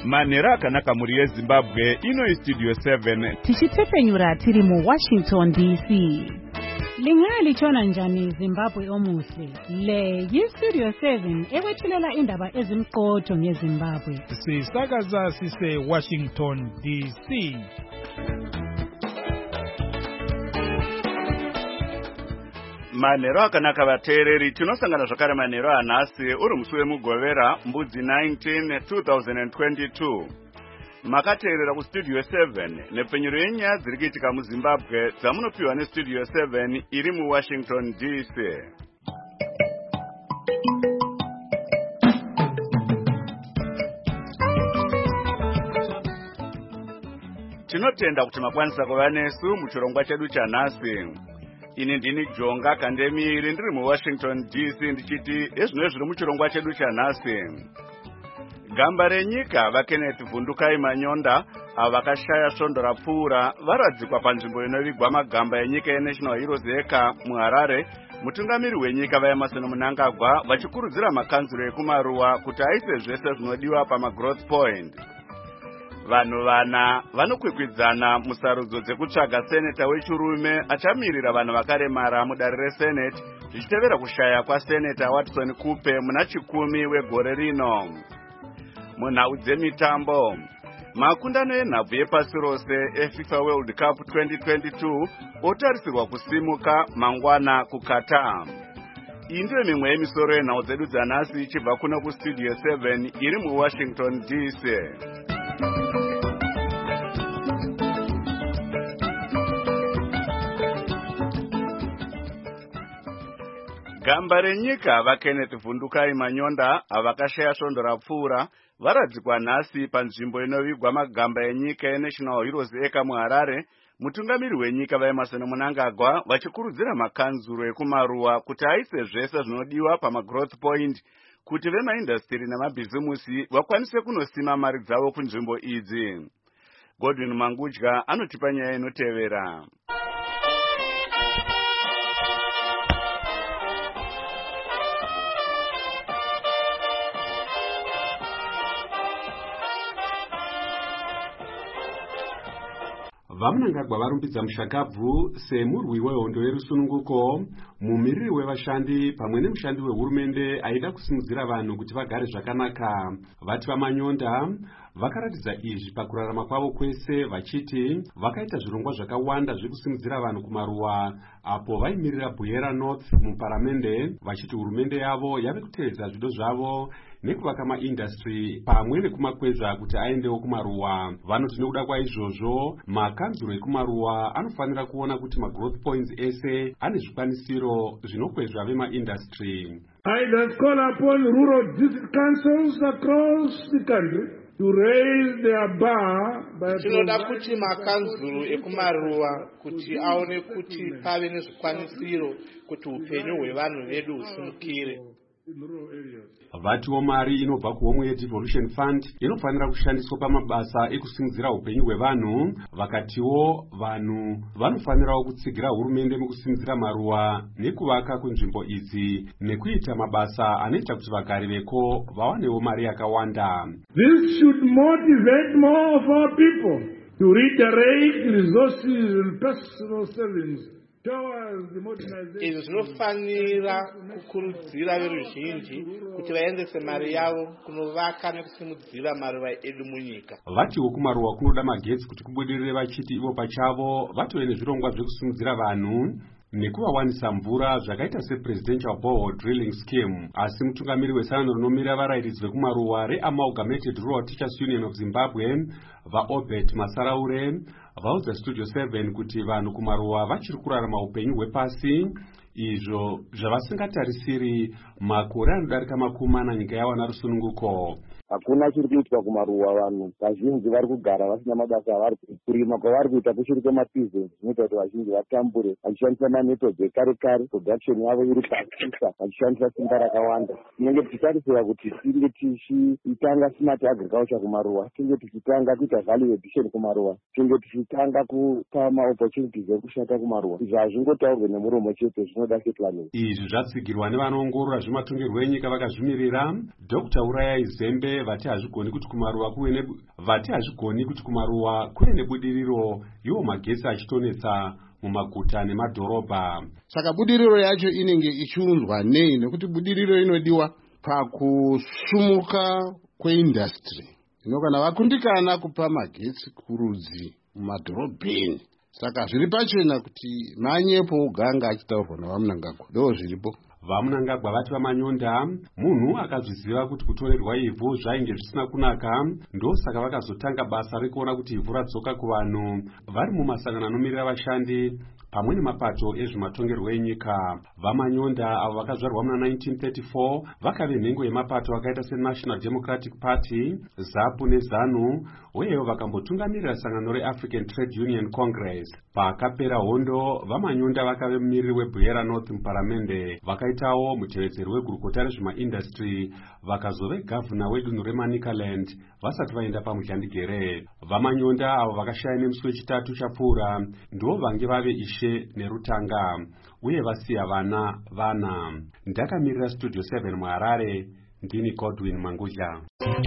manhero akanaka muri yezimbabwe. Ino Studio 7 tichitepfenyura tiri mu Washington DC. Lingalichona njani Zimbabwe omuhle? Le Studio 7 ewethulela indaba ezimqotho ngeZimbabwe. Sisakaza sise Washington DC. manhero akanaka vateereri. Tinosangana zvakare manhero anhasi uri musi wemugovera mbudzi 19 2022. Makateerera kustudio 7 nepfenyuro yenyaya dziri kuitika muZimbabwe dzamunopiwa nestudio 7 iri muWashington DC. Tinotenda kuti makwanisa kuva nesu muchirongwa chedu chanhasi. Ini ndini Jonga Kandemiri ndiri muWashington DC ndichiti ezvino zviri muchirongwa chedu chanhasi. Gamba renyika vaKenneth Vundukai Manyonda avakashaya svondo rapfuura varadzikwa panzvimbo inovigwa magamba enyika yeNational Heroes Eka muHarare. Mutungamiri wenyika vaEmerson Mnangagwa vachikurudzira makanzuro ekumaruwa kuti aise zvese zvinodiwa pamagrowth point. Vanhu vana vanokwikwidzana musarudzo dzekutsvaga seneta wechirume achamirira vanhu vakaremara mudare reSenate zvichitevera kushaya kwaseneta Watson Kupe muna chikumi wegore rino. Munhau dzemitambo, makundano enhabvu yepasi rose eFIFA World Cup 2022 otarisirwa kusimuka mangwana kuQatar. Iyi ndiyo mimwe yemisoro yenhau dzedu dzanhasi ichibva kuno kustudio 7 iri muWashington DC. Gamba renyika vaKenneth Vundukai Manyonda avakashaya svondo rapfuura varadzikwa nhasi panzvimbo inovigwa magamba enyika yeNational Heroes Eka muHarare. Mutungamiri wenyika vaEmerson Mnangagwa vachikurudzira makanzuro ekumaruwa kuti aise zvese zvinodiwa pamagrowth point kuti vemaindastiri nemabhizimusi vakwanise kunosima mari dzavo kunzvimbo idzi. Godwin Mangudya anotipa nyaya inotevera. Vamunangagwa varumbidza mushakabvu semurwi wehondo yerusununguko, mumiriri wevashandi pamwe nemushandi wehurumende aida kusimudzira vanhu kuti vagare zvakanaka. Vati vaManyonda vakaratidza izvi pakurarama kwavo kwese vachiti vakaita zvirongwa zvakawanda zvekusimudzira vanhu kumaruwa apo vaimirira Buyera North muparamende vachiti hurumende yavo yave kutevedza zvido zvavo nekuvaka maindastry pamwe nekumakwezva kuti aendewo kumaruwa. Vanoti nekuda kwaizvozvo makanzuro ekumaruwa anofanira kuona kuti magrowth points ese ane zvikwanisiro zvinokwezva vemaindastry. I does call upon rural district councils across the country to raise their bar by tinoda kuti makanzuro ekumaruwa kuti aone kuti pave nezvikwanisiro kuti upenyu hwevanhu vedu husimukire. Vatiwo mari inobva kuhomwe yeDevolution Fund inofanira kushandiswa pamabasa ekusimudzira upenyu hwevanhu. Vakatiwo vanhu vanofanirawo kutsigira hurumende mukusimudzira maruwa nekuvaka kunzvimbo idzi nekuita mabasa anoita kuti vagari veko vawanewo mari yakawanda. This should motivate more of our people to redirect resources and personal savings. Izvi zvinofanira kukurudzira veruzhinji kuti vaendese mari yavo kunovaka nekusimudzira maruva edu munyika. Vatiwo kumaruwa kunoda magetsi kuti kubudirire vachiti ivo pachavo vatove nezvirongwa zvekusimudzira vanhu nekuvawanisa mvura zvakaita sepresidential borehole drilling scheme. Asi mutungamiri wesangano rinomira varairidzi vekumaruwa reAmalgamated Rural Teachers Union of Zimbabwe vaObert Masaraure vaudza Studio 7 kuti vanhu kumaruwa vachiri kurarama upenyu hwepasi, izvo zvavasingatarisiri makore anodarika 40 nyika yawana rusununguko. Hakuna chiri kuitwa kumaruwa. Vanhu vazhinji vari kugara vasina mabasa avari kurima kwavari kuita kuchiri kwemabizinesi zvinoita kuti vazhinji vatambure vachishandisa mamethodzi ekare kare. Production yavo iri pasisa vachishandisa simba rakawanda. Tinenge tichitarisira kuti tinge tichitanga smart agriculture kumaruwa, tinge tichitanga kuita value addition kumaruwa, tinge tichitanga kupa maopportunities ekushanda kumaruwa. Izvi hazvingotaurwe nemuromo chete, zvinoda seplanning. Izvi zvatsigirwa nevanoongorora zvematongerwo enyika vakazvimirira. Dr. Urayai Zembe vati hazvigoni kuti kumaruwa kuve nebudiriro iwo magetsi achitonetsa mumaguta nemadhorobha. Saka budiriro yacho inenge ichiunzwa nei? Nekuti budiriro inodiwa pakusumuka kweindustry. Kana vakundikana kupa magetsi kurudzi mumadhorobheni, saka zviri pachena kuti manyepo uganga achitaurwa navamunangagwa ndo zviripo. Vamunangagwa vati vamanyonda munhu akazviziva kuti kutorerwa ivhu zvainge zvisina kunaka, ndosaka vakazotanga basa rekuona kuti ivhu radzoka kuvanhu vari mumasangano anomirira vashandi pamwe nemapato ezvematongerwo enyika. Vamanyonda avo vakazvarwa muna 1934 vakave nhengo yemapato akaita seNational Democratic Party, ZAPU neZANU, uyewo vakambotungamirira sangano reAfrican Trade Union Congress. Pakapera hondo, Vamanyonda vakave mumiriri weBuyera North muparamende, vakaitawo mutevedzeri wegurukota rezvemaindustry, vakazove gavhuna wedunhu reManicaland vasati vaenda pamuhyandigere. Vamanyonda avo vakashaya nemusi wechitatu chapfuura ndo vange vave ishe nerutanga, uye vasiya vana. Ndakamirira Studio 7 muHarare, ndini Godwin Mangudya.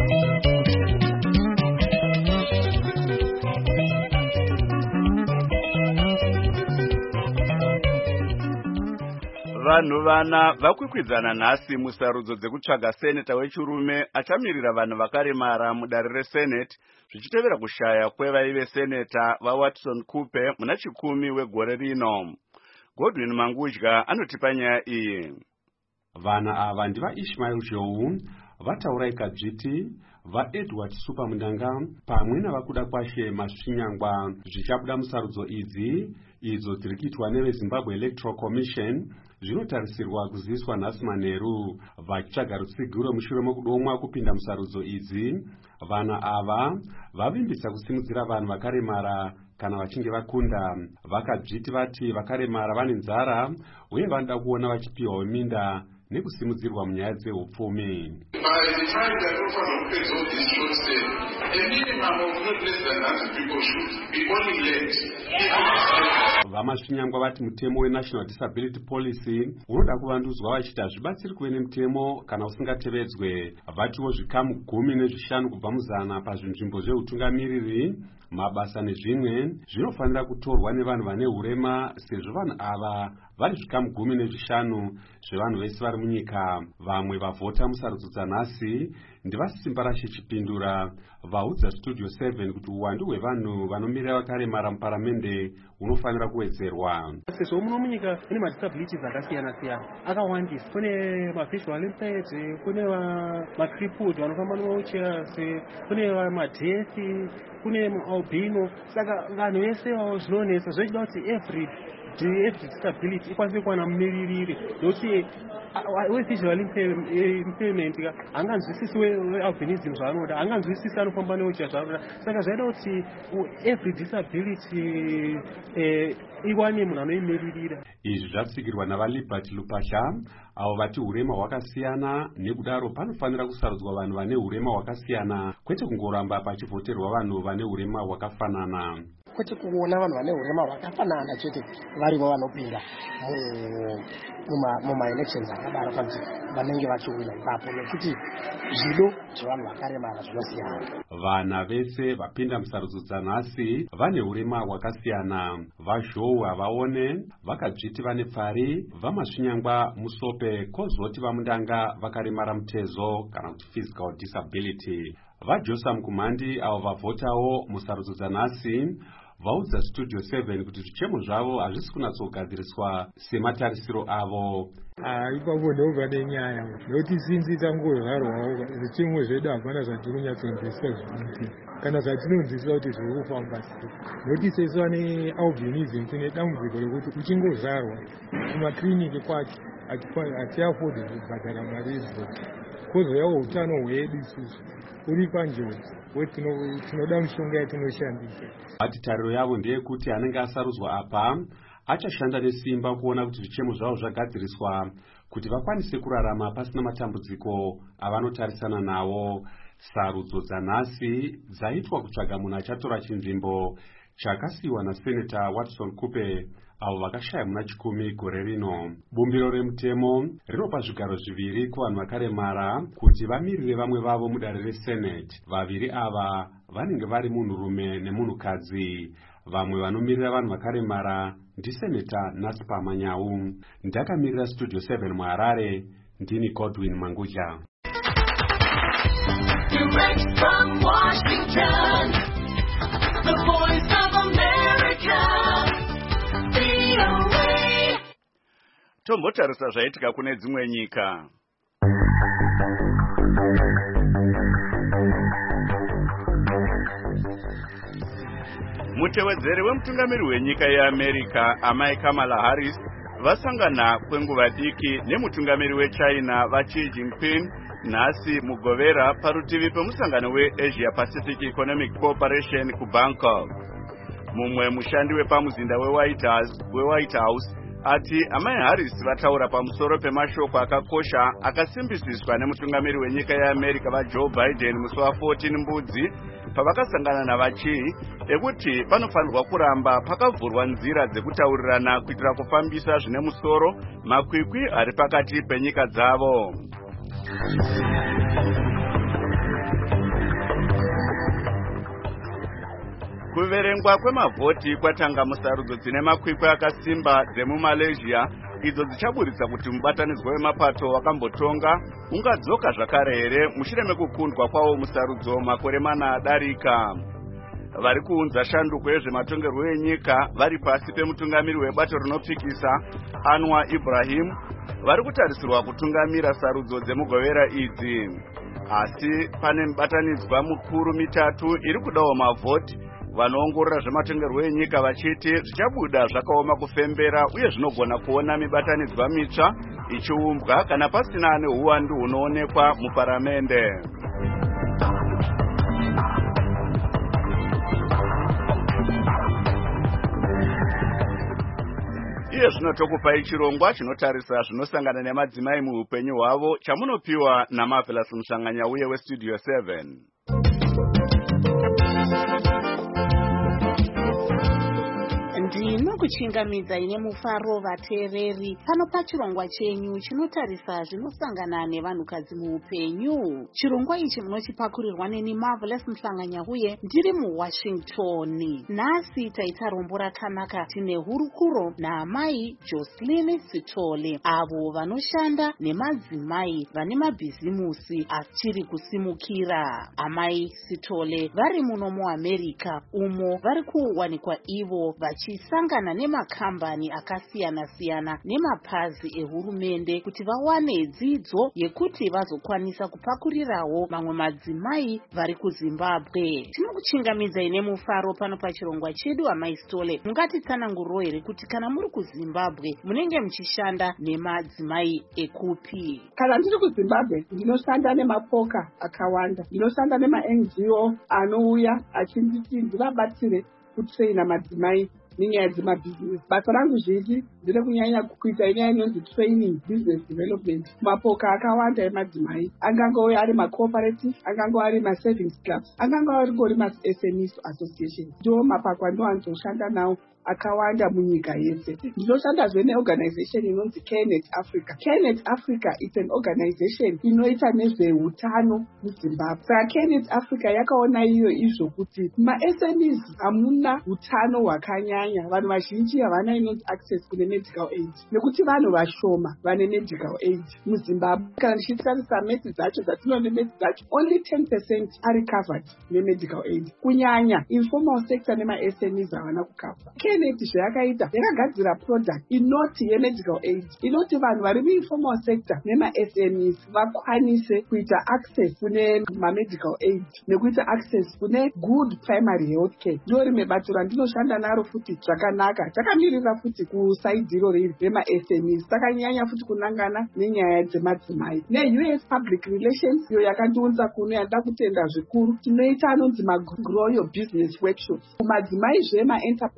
Vanhu vana vakwikwidzana nhasi musarudzo dzekutsvaga seneta wechirume achamirira vanhu vakaremara mudare reSenate, zvichitevera kushaya kwevaive seneta vaWatson Kupe muna 10 wegore rino. Godwin Mangudya anotipa nyaya iyi. Vana ava ndiva Ishmael Zhou, vataura ikadzviti, vaEdward Supamundanga pamwe navakuda kwashe Masvinyangwa zvichabuda musarudzo idzi, idzo dziri kuitwa neveZimbabwe Electoral Commission, zvinotarisirwa kuziviswa nhasi manheru. Vachitsvaga rutsigiro mushure mokudomwa kupinda musarudzo idzi, vana ava vavimbisa kusimudzira vanhu vakaremara kana vachinge vakunda. Vakadzviti vati vakaremara vane nzara uye vanoda kuona vachipiwa minda nekusimudzirwa munyaya dzeupfumi. Vamasvinyangwa vati mutemo weNational Disability Policy unoda kuvandudzwa vachiti hazvibatsiri kuve nemutemo kana usingatevedzwe. Vatiwo zvikamu 15 kubva muzana pazvinzvimbo zveutungamiriri, mabasa nezvimwe zvinofanira kutorwa nevanhu vane hurema, sezvo vanhu ava vari zvikamu 15 zvevanhu vese vari munyika. Vamwe vavhota musarudzo dzanhasi ndivasimba rashe Chipindura vaudza Studio 7 kuti uwandu hwevanhu vanomirira vakaremara muparamende unofanira kuwedzerwa. Sezvo muno munyika mune madisabilities akasiyana-siyana akawandisa. Kune mavisual impaired, kune macrippled vanofamba newheelchairs, kune madeaf, kune albino. Saka vanhu vese zvinonesa zvochida kuti every disability ikwanise kuwana mumiririri, nokuti visual impairment hanganzwisisi wealbinism zvaanoda, hanganzwisisi anofamba newheelchair zvaanoda. Saka zvaida kuti every disability iwane munhu anoimiririra. Izvi zvatsigirwa navaLiberty Lupahla avo vati hurema hwakasiyana, nekudaro panofanira kusarudzwa vanhu vane hurema hwakasiyana, kwete kungoramba pachivhoterwa vanhu vane hurema hwakafanana. Kwete kuona vanhu vane hurema hwakafanana chete varivo vanopinda mumaelections akadaro kuti vanenge vachiwina ipapo, nekuti zvido zvevanhu vakaremara zvinosiyana. Vana vese vapinda musarudzo dzanhasi vane hurema hwakasiyana. VaZhou havaone vakadzviti vane pfari, vaMasvinyangwa Musope kozoti vaMundanga vakaremara mutezo kana kuti physical disability. VaJosam Kumhandi avo vavhotawo musarudzo dzanhasi vaudza Studio 7 kuti zvichemo zvavo hazvisi kunatsogadziriswa sematarisiro avo. Ipapo ndobva nenyaya nokuti sinzi tangozvarwawo zvichemo zvedu hapana zvatirikunyatsoinzwisisa zvikuitika kana zvatinonzwisisa kuti zviri kufamba sei, nokuti sesu vane albinism tine dambudziko rekuti uchingozvarwa kumakiriniki kwacho hatiafodi kubhadhara mari idzodzo, kozoyawo utano hwedu isusu uri panjodzi, tinoda mishonga yatinoshandisa. Ati tariro yavo ndeyekuti anenge asarudzwa apa achashanda nesimba kuona kuti zvichemo zvavo zvagadziriswa kuti vakwanise kurarama pasina matambudziko avanotarisana nawo. Sarudzo dzanhasi dzaitwa kutsvaga munhu achatora chinzvimbo chakasiyiwa naSeneta Watson Kupe avo vakashaya muna chikumi gore rino. Bumbiro remutemo rinopa zvigaro zviviri kuvanhu vakaremara kuti vamirire vamwe vavo mudare resenate. Vaviri ava vanenge vari munhurume nemunhukadzi. Vamwe vanomirira vanhu vakaremara ndiseneta Naspa Manyawu. Ndakamirira Studio 7 muHarare, ndini Godwin Manguja. Direct from Washington, the voice of America, VOA. Tombotarisa zvaitika kune dzimwe nyika. Mutevedzeri wemutungamiri wenyika yeAmerica amai Kamala Harris vasangana kwenguva diki nemutungamiri weChina vaXi Jinping nhasi mugovera parutivi pemusangano weAsia Pacific Economic Cooperation kuBangkok. Mumwe mushandi wepamuzinda weWhite House ati amai Harris vataura pamusoro pemashoko akakosha akasimbisiswa nemutungamiri wenyika yeAmerica vaJoe Biden musi wa14 Mbudzi pavakasangana navaXi ekuti panofanirwa kuramba pakavhurwa nzira dzekutaurirana kuitira kufambisa zvine musoro makwikwi ari pakati penyika dzavo. Kuverengwa kwemavhoti kwatanga musarudzo dzine makwikwi akasimba dzemuMalaysia idzo dzichaburitsa kuti mubatanidzwa wemapato wakambotonga ungadzoka zvakare here mushure mekukundwa kwawo musarudzo makore mana adarika. Vari kuunza shanduko yezvematongerwo enyika vari pasi pemutungamiri webato rinopikisa Anwar Ibrahim vari kutarisirwa kutungamira sarudzo dzemugovera idzi. Asi pane mibatanidzwa mikuru mitatu iri kudawo mavhoti. Vanoongorora zvematongerwo enyika vachiti zvichabuda zvakaoma kufembera uye zvinogona kuona mibatanidzwa mitsva ichiumbwa kana pasina neuwandu hunoonekwa muparamende. Iye zvinotokupai chirongwa chinotarisa zvinosangana nemadzimai muupenyu hwavo chamunopiwa naMarvelous Mshanganyauye weStudio 7. Ndinokuchingamidza ine mufaro vateereri pano pachirongwa chenyu chinotarisa zvinosangana nevanhukadzi muupenyu. Chirongwa ichi munochipakurirwa neni Marvelous Mshanganyauye ndiri muWashington. Nhasi taita rombo rakanaka tine hurukuro naamai Jocelyn Sitole avo vanoshanda nemadzimai vane mabhizimusi achiri kusimukira. Amai Sitole vari muno muAmerica umo vari kuwanikwa ivo vachisangana nemakambani akasiyana-siyana nemapazi ehurumende kuti vawane dzidzo yekuti vazokwanisa kupakurirawo mamwe madzimai vari kuZimbabwe. Tinokuchingamidza ine mufaro pano pachirongwa chedu amai Sitole. Mungatitsananguriro here kuti kana muri kuZimbabwe munenge muchishanda nemadzimai ekupi? Kana ndiri kuZimbabwe ndinoshanda nemapoka akawanda. Ndinoshanda nemaNGO anouya achinditi ndivabatsire kutraina madzimai nenyaya dzemabhizinesi. Basa rangu zhinji ndiri kunyanya kuita inyaya inonzi training business development. Mapoka akawanda emadzimai angangove ari macooperative, angangove ari masavings clubs, angangove ari maSMEs association. Ndiwo mapako andinowanzoshanda nawo akawanda munyika yese. Ndinoshandazve neorganization inonzi KNET Africa. KNET Africa is an organization inoita nezveutano muZimbabwe. Saka KNET Africa yakaona iyo izvo kuti maSMEs hamuna utano hwakanyanya. Vanhu vazhinji havana inonzi access kune medical aid nekuti vanhu vashoma vane medical aid muZimbabwe. Kana ndichitarisa meti dzacho dzatinoone meti dzacho only 10% ari covered nemedical aid. Kunyanya informal sector nemaSMEs havana kucover. KNET zvayakaita yakagadzira product inoti yemedical aid inoti vanhu vari muinformal sector nemaSMEs vakwanise kuita access kune mamedical aid nekuita access kune good primary health care. Ndiro rimwe bato randinoshanda naro futi zvakanaka. Takamirira futi kusaidhiro riri remaSMEs. Takanyanya futi kunangana nenyaya dzemadzimai. NeUS Public Relations iyo yakandiunza kuno yanda kutenda zvikuru. Tinoita anonzi magrow your business workshops. Madzimai zvema entrepreneurs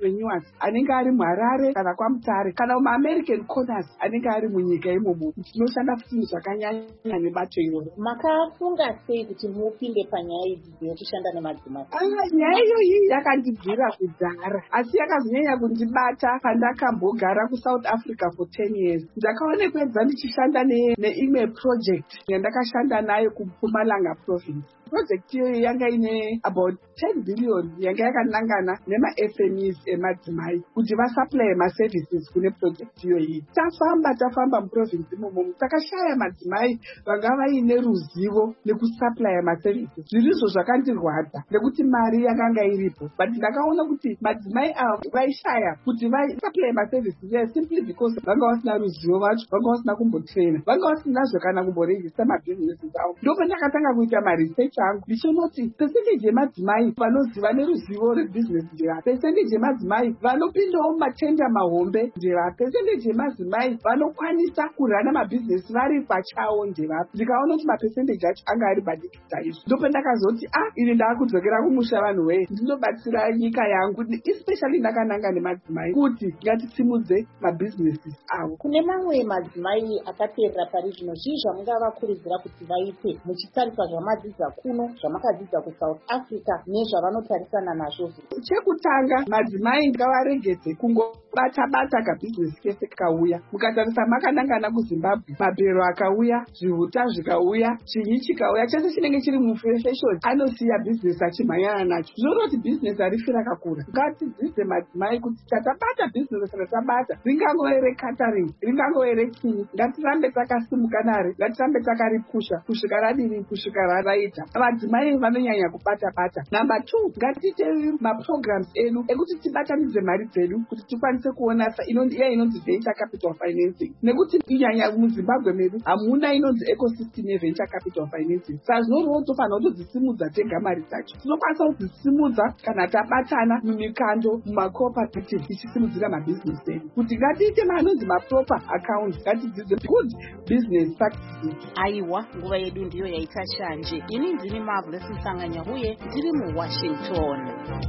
anenge ari muHarare kana kwaMutare kana muAmerican corners anenge ari munyika imomo. Tinoshanda futi zvakanyanya nebato iroro. Makafunga sei kuti mupinde panyaya idzi dzekushanda nemadzimai? Nyaya iyoyi yakandibvira kudhara asi yakazonyanya kundibata pandakambogara kuSouth Africa for 10 years. Ndakaonekwedza ndichishanda neimwe project yandakashanda nayo kuMpumalanga province. Project iyoyi yanga ine about 10 billion yanga yakanangana nema-SMEs emadzimai kuti vasupply ma-services kune project iyoyi. Tafamba muprovince imomo takashaya madzimai vanga vaine ruzivo nekusupply ma-services. Zvirizvo zvakandirwadza nekuti mari yakanga iripo, but ndakaona kuti madzimai avo vaishaya kuti vasupply ma-services simply because vanga vasina ruzivo vacho, vanga vasina kumbotraina, vanga vasinazvo kana kumborejista mabusinesses avo. Ndipo ndakatanga kuita ma-research angu ndichonoti percentage yemadzimai vanoziva neruzivo rwebusiness ndeva, percentage yemadzimai vanopindawo matenda mahombe ndeva, percentage yemadzimai vanokwanisa kurana mabusiness vari pachavo ndeva. Ndikaona kuti mapercentage acho anga ari badiki chaizvo. Ndipo ndakazoti ini ndakudzokera kumusha vanhu wee ndinobatsira nyika yangu especially ndakananga nemadzimai kuti ngatisimudze mabusinesses avo. Kune mamwe madzimai akateerera pari zvino zvii zvamungavakurudzira kuti vaite muchitarisa zvamadzidza kuno, zvamakadzidza kuSouth Africa nezvavanotarisana nazvo? Chekutanga madzimai ngavaregedze kungobata kabhizinesi kese kauya. Mukatarisa makanangana kuZimbabwe, mabhero akauya, zvihuta zvikauya, chinyi chikauya, chese chinenge chiri mufashoni anosiya bhizinesi achimhanyana nacho. Zvinova kuti bhizinesi harifi rakakura. Ngatidzidze madzimai kuti tatabata bhizinesi ratabata, ringangove recatering, ringangove rechinyi, ngatirambe takasimuka nare, ngatirambe takaripusha kusvika radini, kusvika raraita. Madzimai vanonyanya kubata. Number 2, ngatiite maprograms edu ekuti tibatanidze mari dzedu kuti tikwanise kuona iya inonzi venture capital financing. Nekuti kunyanya muZimbabwe medu hamuna inonzi ecosystem yeventure capital financing. Saka zvinodiwa tofanira kutodzisimudza tega mari dzacho. Tinokwanisa kudzisimudza kana tabatana mumikando, mumacooperative tichisimudzira mabhizinesi edu. Kuti ngatiite manonzi maproper account, ngatidzidze good business practices. Aiwa, nguva yedu ndiyo yaita shanje. Ini ndini Marvelous Mhlanganya uye ndiri muWashington.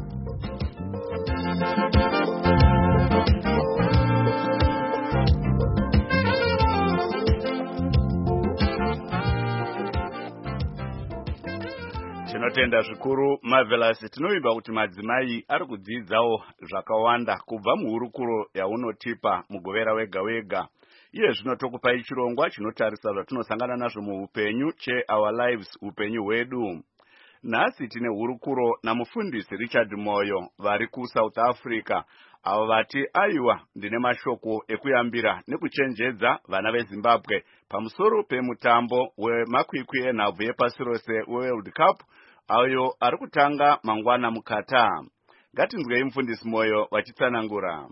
Tinotenda zvikuru Marvelous. Tinoimba kuti madzimai ari kudzidzawo zvakawanda kubva muhurukuro yaunotipa mugovera wega wega. Iye zvino tokupai chirongwa chinotarisa zvatinosangana nazvo muupenyu Our Lives, upenyu hwedu. Nhasi tine hurukuro namufundisi Richard Moyo vari kuSouth Africa, avo vati aiwa ndine mashoko ekuyambira nekuchenjedza vana veZimbabwe pamusoro pemutambo wemakwikwi enhabvu yepasi rose weWorld Cup ayo ari kutanga mangwana muKatar. Ngatinzwei mufundisi Moyo vachitsanangura.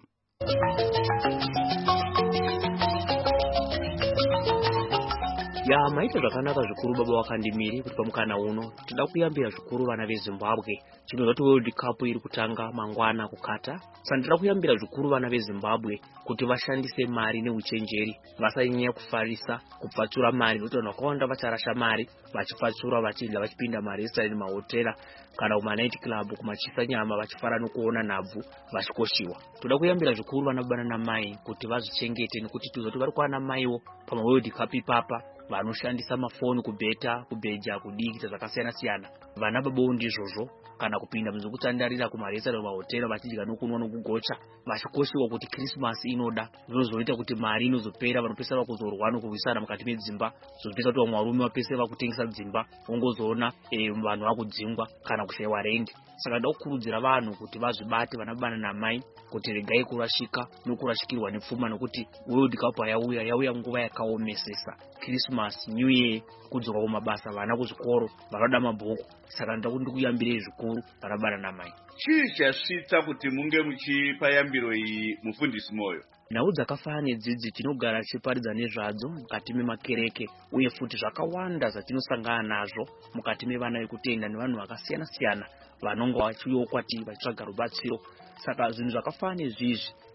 Maita zvakanaka zvikuru baba wakandimiri kuti pamukana uno tida kuyambira zvikuru vana veZimbabwe. Chinhu kuti World Cup iri kutanga mangwana kuKatar. Saka ndira kuyambira zvikuru vana veZimbabwe kuti vashandise mari neuchenjeri, vasanyanya kufarisa kupfatsura mari nokuti vanhu vakawanda vacharasha mari vachipfatsura vachidya vachipinda marestaurant mahotera kana kumanight club kumachisa nyama vachifara nokuona nhabvu vachikoshiwa. Toda kuyambira zvikuru vana baba namai kuti vazvichengete nekuti tizoti vari kuwana maiwo pamaWorld Cup ipapa vanoshandisa mafoni kubheta, kubeja, kudikita zvakasiyana siyana. Vana babawo ndizvozvo kana kupinda muzvokutandarira kumarestaurant mahotera vachidya nokunwa nokugocha vachikoshiwa kuti Christmas inoda. Zvinozoita kuti mari inozopera, vanopesera kuzorwa nokuwisana mukati medzimba, zvozopesa kuti vamwe varume vapesera vakutengesa dzimba, ongozoona vanhu vakudzingwa kana kushayiwa rende. Saka ndoda kukurudzira vanhu kuti vazvibate vana baba namai kuti regai kurashika nokurashikirwa nepfuma nokuti World Cup yauya nguva yakaomesesa. Christmas, New Year, kudzoka kumabasa, vana kuzvikoro, vanoda mabhuku. Saka ndoda kuyambira zvikuru vana baba namai. Chii chasvitsa kuti munge muchipa yambiro iyi mufundisi Moyo? Nhau dzakafanana nedzidzi tinogara tichiparidza nezvadzo mukati memakereke uye futi zvakawanda zvatinosangana nazvo mukati mevana vekutenda nevanhu vakasiyana siyana vanonga vachiuyawo kwatiri vachitsvaga rubatsiro. Saka zvinhu zvakafanana nezvizvi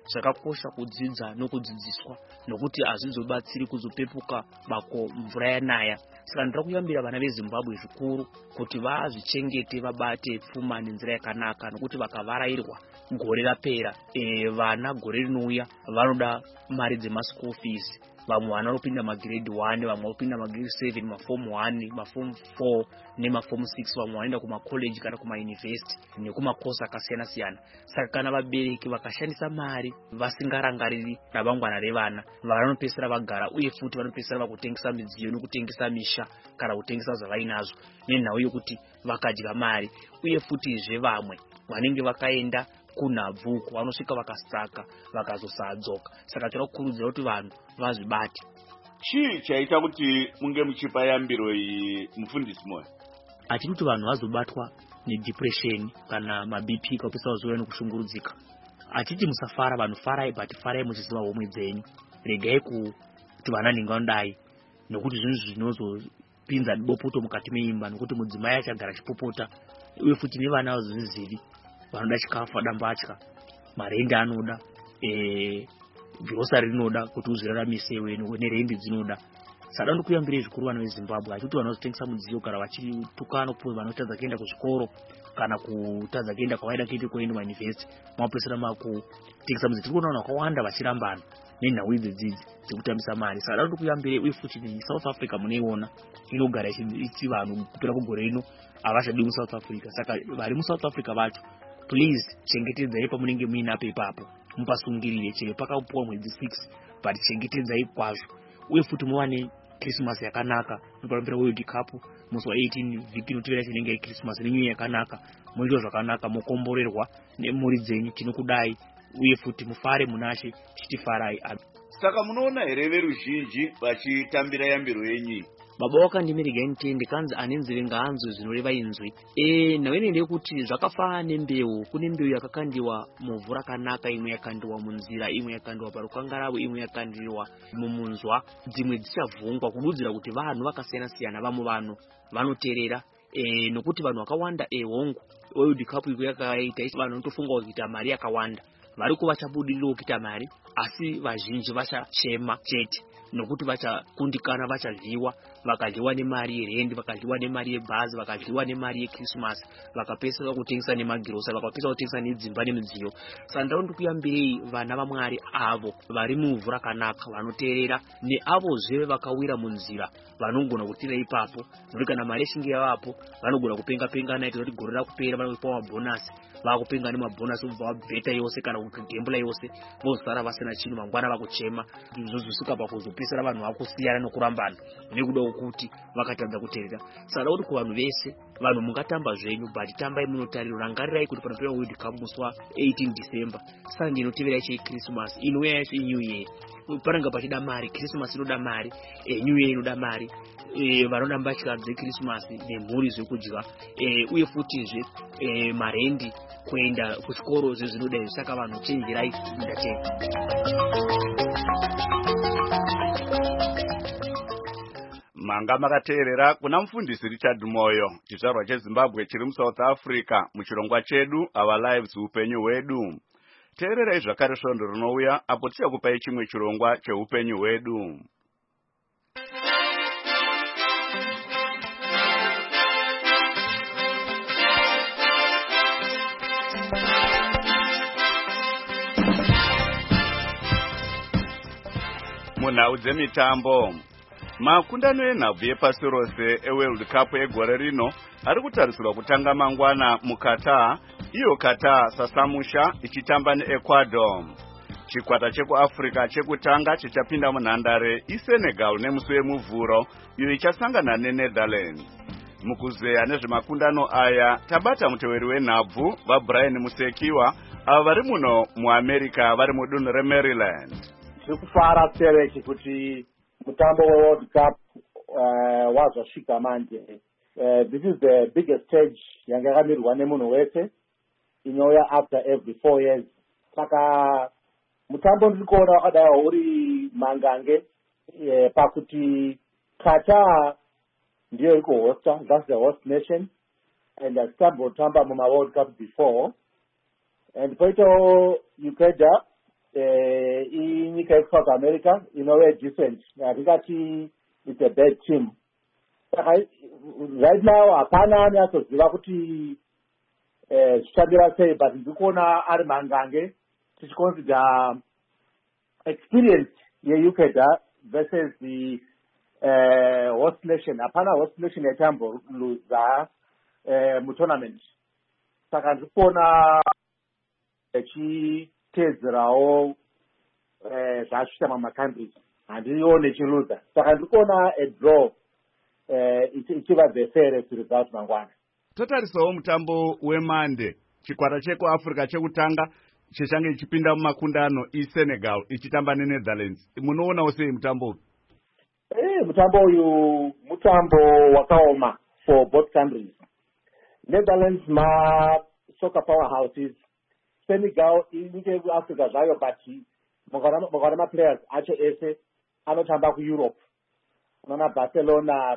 zvakakosha kudzidza nokudzidziswa nokuti hazvizobatsiri kuzopepuka bako mvura yanaya. Saka ndira kuyambira vana veZimbabwe zvikuru kuti vazvichengete, vabate pfuma nenzira yakanaka, nokuti vakavarairwa gore rapera vana gore rinouya vanoda mari dzemaschool fees. Vamwe vana vanopinda magrade 1, vamwe vanopinda magrade 7, maform 1, maform 4 nemaform 6, vamwe vanoenda kumacollege kana kumauniversity nekumakosi akasiyana siyana. Saka kana vabereki vakashandisa mari vasingarangariri ramangwana revana, vanopedzisira vagara uye futi vanopedzisira vakutengesa midziyo nokutengesa misha kana kutengesa zvavainazvo nenhau yokuti vakadya mari. Uye futizve vamwe vanenge vakaenda kunhabvuko vanosvika vakasaka vakazosadzoka. Saka tinoda kukurudzira kuti vanhu vazvibate. Chii chaita kuti munge muchipa yambiro iyi mufundisi moyo? Hatidi kuti vanhu vazobatwa nedepression kana maBP kapesa vazoya nokushungurudzika. Hatiti musafara, vanhu farai, but farai muchiziva homwe dzenyu. Regai kuti vana ndingaondai nokuti zvinhu zvinozopinza bopoto mukati meimba, nokuti mudzimai achagara achipopota uye futi nevana vazvinzivi vanoda chikafu, adambatya, marende anoda, grocery rinoda kuti uzviraramise wenu nerende dzinoda. Saka ndokuyambira zvikuru vana veZimbabwe, achiti vanhu vazotengesa mudziyo kana vachitukana kupo vanotadza kuenda kuzvikoro kana kutadza kuenda kwavaida kuita kuenda kumauniversity, mapesera makutengesa mudziyo. Tiri kuona vanhu vakawanda vachirambana nenhau idzidzi dzekutambisa mari. Saka ndokuyambira, uye futi South Africa muneiona inogara ichi vanhu kupera kugore rino havachadi muSouth Africa. Saka vari muSouth Africa vacho, please chengetedzai pamunenge muinapo ipapo, mupasungirire chero pakapuwa mwedzi 6, but chengetedzai kwazvo. Uye futi muwane Christmas yakanaka, muparambira World Cup musi wa18 vhiki inotevera chinenge yeChristmas nenyuya yakanaka, muite zvakanaka, mukomborerwa nemhuri dzenyu. Tinokudai uye futi mufare munashe, chitifarai. Saka munoona here veruzhinji vachitambira yambiro yenyu? Baba wakandimirirwa ntende kanzi anenzire ngaanzwe zvinoreva inzwi. Naweni ndekuti zvakafanana nembeu, kune mbeu yakakandiwa muvhu rakanaka, imwe yakandiwa munzira, imwe yakandiwa parukangaravo, imwe yakandiwa mumunzwa, dzimwe dzichavhungwa kududzira kuti vanhu vakasiyana siyana vamwe vanhu vanoteerera. Nokuti vanhu vakawanda hongu World Cup yakaita vanhu vanotofunga kuita mari yakawanda, vari kuvachabudirira kuita mari, asi vazhinji vachachema chete nokuti vachakundikana, vachadliwa, vakadliwa nemari yerende, vakadliwa nemari yebhazi, vakadliwa nemari yeChristmas, vakapesera kutengesa nemagirosa, vakapesera kutengesa nedzimba nemidziyo. Saka ndaundi kuyambirei vana vaMwari avo vari muvhu rakanaka vanoteerera, neavo zve vakawira munzira vanogona kutira ipapo, nokuti kana mari yechinge yavapo vanogona kupenga penga nayo, kuti gore rakupera vanopiwa mabhonasi, vakupenga nemabhonasi kubva vabheta yose kana kugembula yose, vozosara vasina chinhu, mangwana vakuchema, zvozosvika pakuzopesera vanhu vakusiyana nokurambana nekuda kuti vakatadza kuteerera. Saka kuti kuvanhu vese, vanhu mungatamba zvenyu, but tambai munotarira, rangarirai kuti panotora World Cup musi wa18 December, Sunday inotevera yeChristmas, inouya yacho New Year, pananga pachida mari, Christmas inoda mari, New Year inoda mari, vanoda mbatya dzeChristmas nemhuri zvekudya, uye futizve marendi kuenda kuchikoro zvezvinoda. Saka vanhu chenjerai mudatei. Manga makateerera kuna mufundisi Richard Moyo, chizvarwa cheZimbabwe chiri muSouth Africa, muchirongwa chedu Our Lives upenyu hwedu. Teererai zvakare svondo rinouya apo tichakupai chimwe chirongwa cheupenyu hwedu. Munhau dzemitambo, makundano enhabvu yepasi rose eWorld Cup egore rino ari kutarisirwa kutanga mangwana muQatar, iyo Qatar sasamusha ichitamba neEcuador. Chikwata chekuAfrica chekutanga chichapinda munhandare iSenegal nemusi wemuvhuro, iyo ichasangana neNetherlands. Mukuzeya nezvemakundano aya tabata muteveri wenhabvu vaBrian Musekiwa, ava vari muno muAmerica vari mudunhu reMaryland. Tikufara serechi kuti mutambo weWorld Cup wazvasvika manje. This is the biggest stage yanga yakamirwa nemunhu wese, inouya after every 4 years. Saka mutambo ndiri kuona wakadai uri mangange pakuti Qatar ndiyo iri kuhosta, that's the host nation, and has tamba muma World Cup before, and poito Ecuador inyika yeSouth America inove decent. Hatingati it's a bad team. Right now hapana anyatsoziva kuti zvichambira sei, but ndiri kuona ari mangange tichiconsider experience yeUKEDA versus the host nation. Hapana host nation yatamboruza mutournament. Saka ndiri kuona echitedzerawo zvasvika mamacountries, handione chiluza. Saka ndiri kuona a draw ichiva the fairest result mangwana. Totarisawo mutambo weMande, chikwata chekuAfrica chekutanga chichange ichipinda mumakundano iSenegal ichitamba neNetherlands. Munoonawo sei mutambo uyu? Mutambo uyu mutambo wakaoma for both countries. Netherlands soccer powerhouses. Senegal inyika yeAfrica zvayo, but mukana maplayers acho ese anotamba kuEurope. Unoona Barcelona,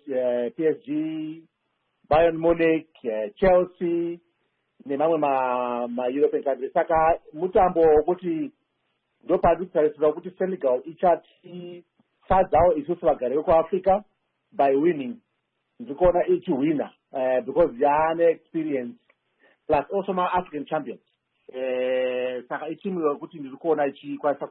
PSG, Bayern Munich, Chelsea nemamwe ma-European countries. Saka mutambo wokuti ndopari kutarisirwa kuti Senegal ichatifadzawo isusu vagari vekuAfrica by winning. Ndikuona ichiwina because yaane experience plus also ma-African champions. Saka itimu yokuti ndiri kuona ichikwanisa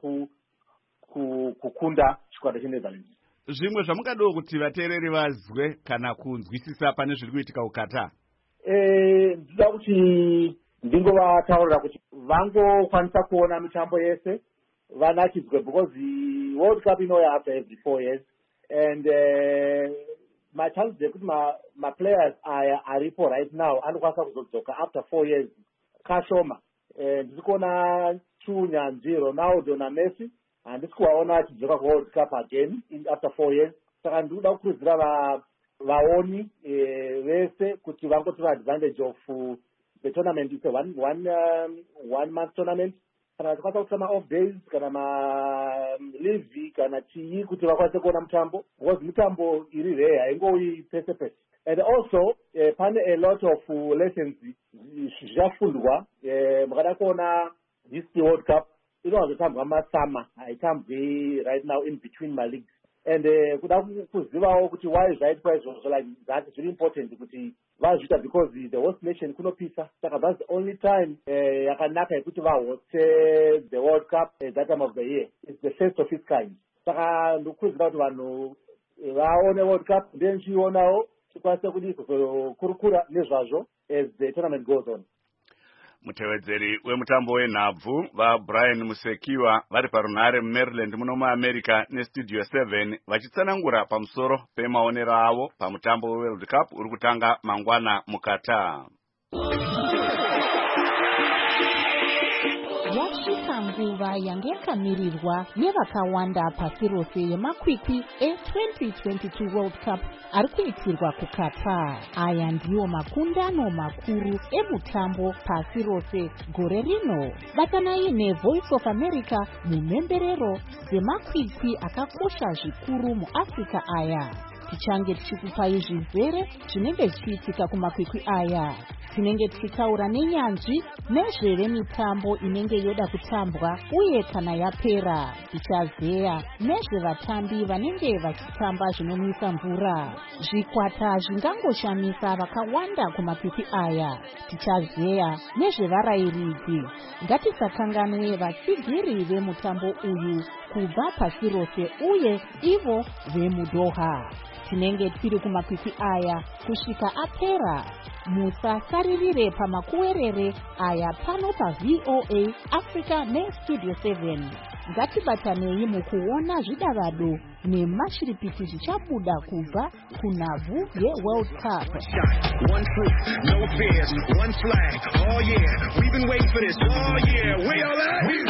kukunda chikwata cheNetherlands. Zvimwe zvamungadewo kuti vateereri vazwe kana kunzwisisa pane zviri kuitika kuKatar? Ndinoda kuti ndingovataurira kuti vangokwanisa kuona mitambo yese vanakidzwe, because the World Cup inouya after every 4 years, and machances ekuti ma-players aya aripo right now anokwanisa kuzodzoka after 4 years kashoma. Ndiri kuona Chunyanzi, Ronaldo naMessi handisi kuvaona achidzoka kuWorld Cup again after 4 years. Saka ndinoda kukurudzira vaoni vese kuti vangotora advantage of the tournament. It's a one month tournament. Kana tikwanisa kutora ma-off days kana ma-leave kana chii kuti vakwanise kuona mutambo, because mitambo iri rare haingoi pese pese. And also pane a lot of lessons zvafundwa. Mukada kuona this World Cup inowazotambwa masama, haitambwi right now in between my leagues. And kuda kuzivawo kuti why zvaitwa izvozvo like that is very important kuti vazviita, because the host nation kunopisa. Saka that's the only time yakanaka yekuti vahoste the World Cup at that time of the year. It's the first of its kind. Saka ndikukurudzira kuti vanhu vaone World Cup, then chionawo tikwanise kuti kuzokurukura nezvazvo as the tournament goes on. Mutevedzeri wemutambo wenhabvu vaBrian Musekiwa vari parunhare muMaryland muno muAmerica neStudio 7 vachitsanangura pamusoro pemaonero avo pamutambo weWorld Cup uri kutanga mangwana muKatar. Yasvika nguva yange yakamirirwa nevakawanda pasi rose yemakwikwi e2022 World Cup ari kuitirwa kuKatar. Aya ndiwo makundano makuru emutambo pasi rose gore rino. Batanai neVoice of America mumhemberero dzemakwikwi akakosha zvikuru muAfrica aya. Tichange tichikupai zvizere zvinenge zvichiitika kumakwikwi aya. Tinenge tichitaura nenyanzvi nezvemitambo inenge yoda kutambwa uye kana yapera. Tichazeya nezvevatambi vanenge vachitamba zvinomwisa mvura. Zvikwata zvingangoshamisa vakawanda kumakwikwi aya. Tichazeya nezvevarairidzi. Ngatisakanganwe vatsigiri vemutambo uyu kubva pasi rose uye ivo vemuDoha. Tinenge tiri kumakwikwi aya kusvika apera. Musasaririre pamakuwerere aya pano paVOA Africa neStudio 7. Ngatibatanei mukuona zvidavado nemashiripiti zvichabuda kubva kunhabvu yeWorld Cup. One truth, no fears, one flag. Oh yeah, we've been waiting for this. Oh yeah, we all at? We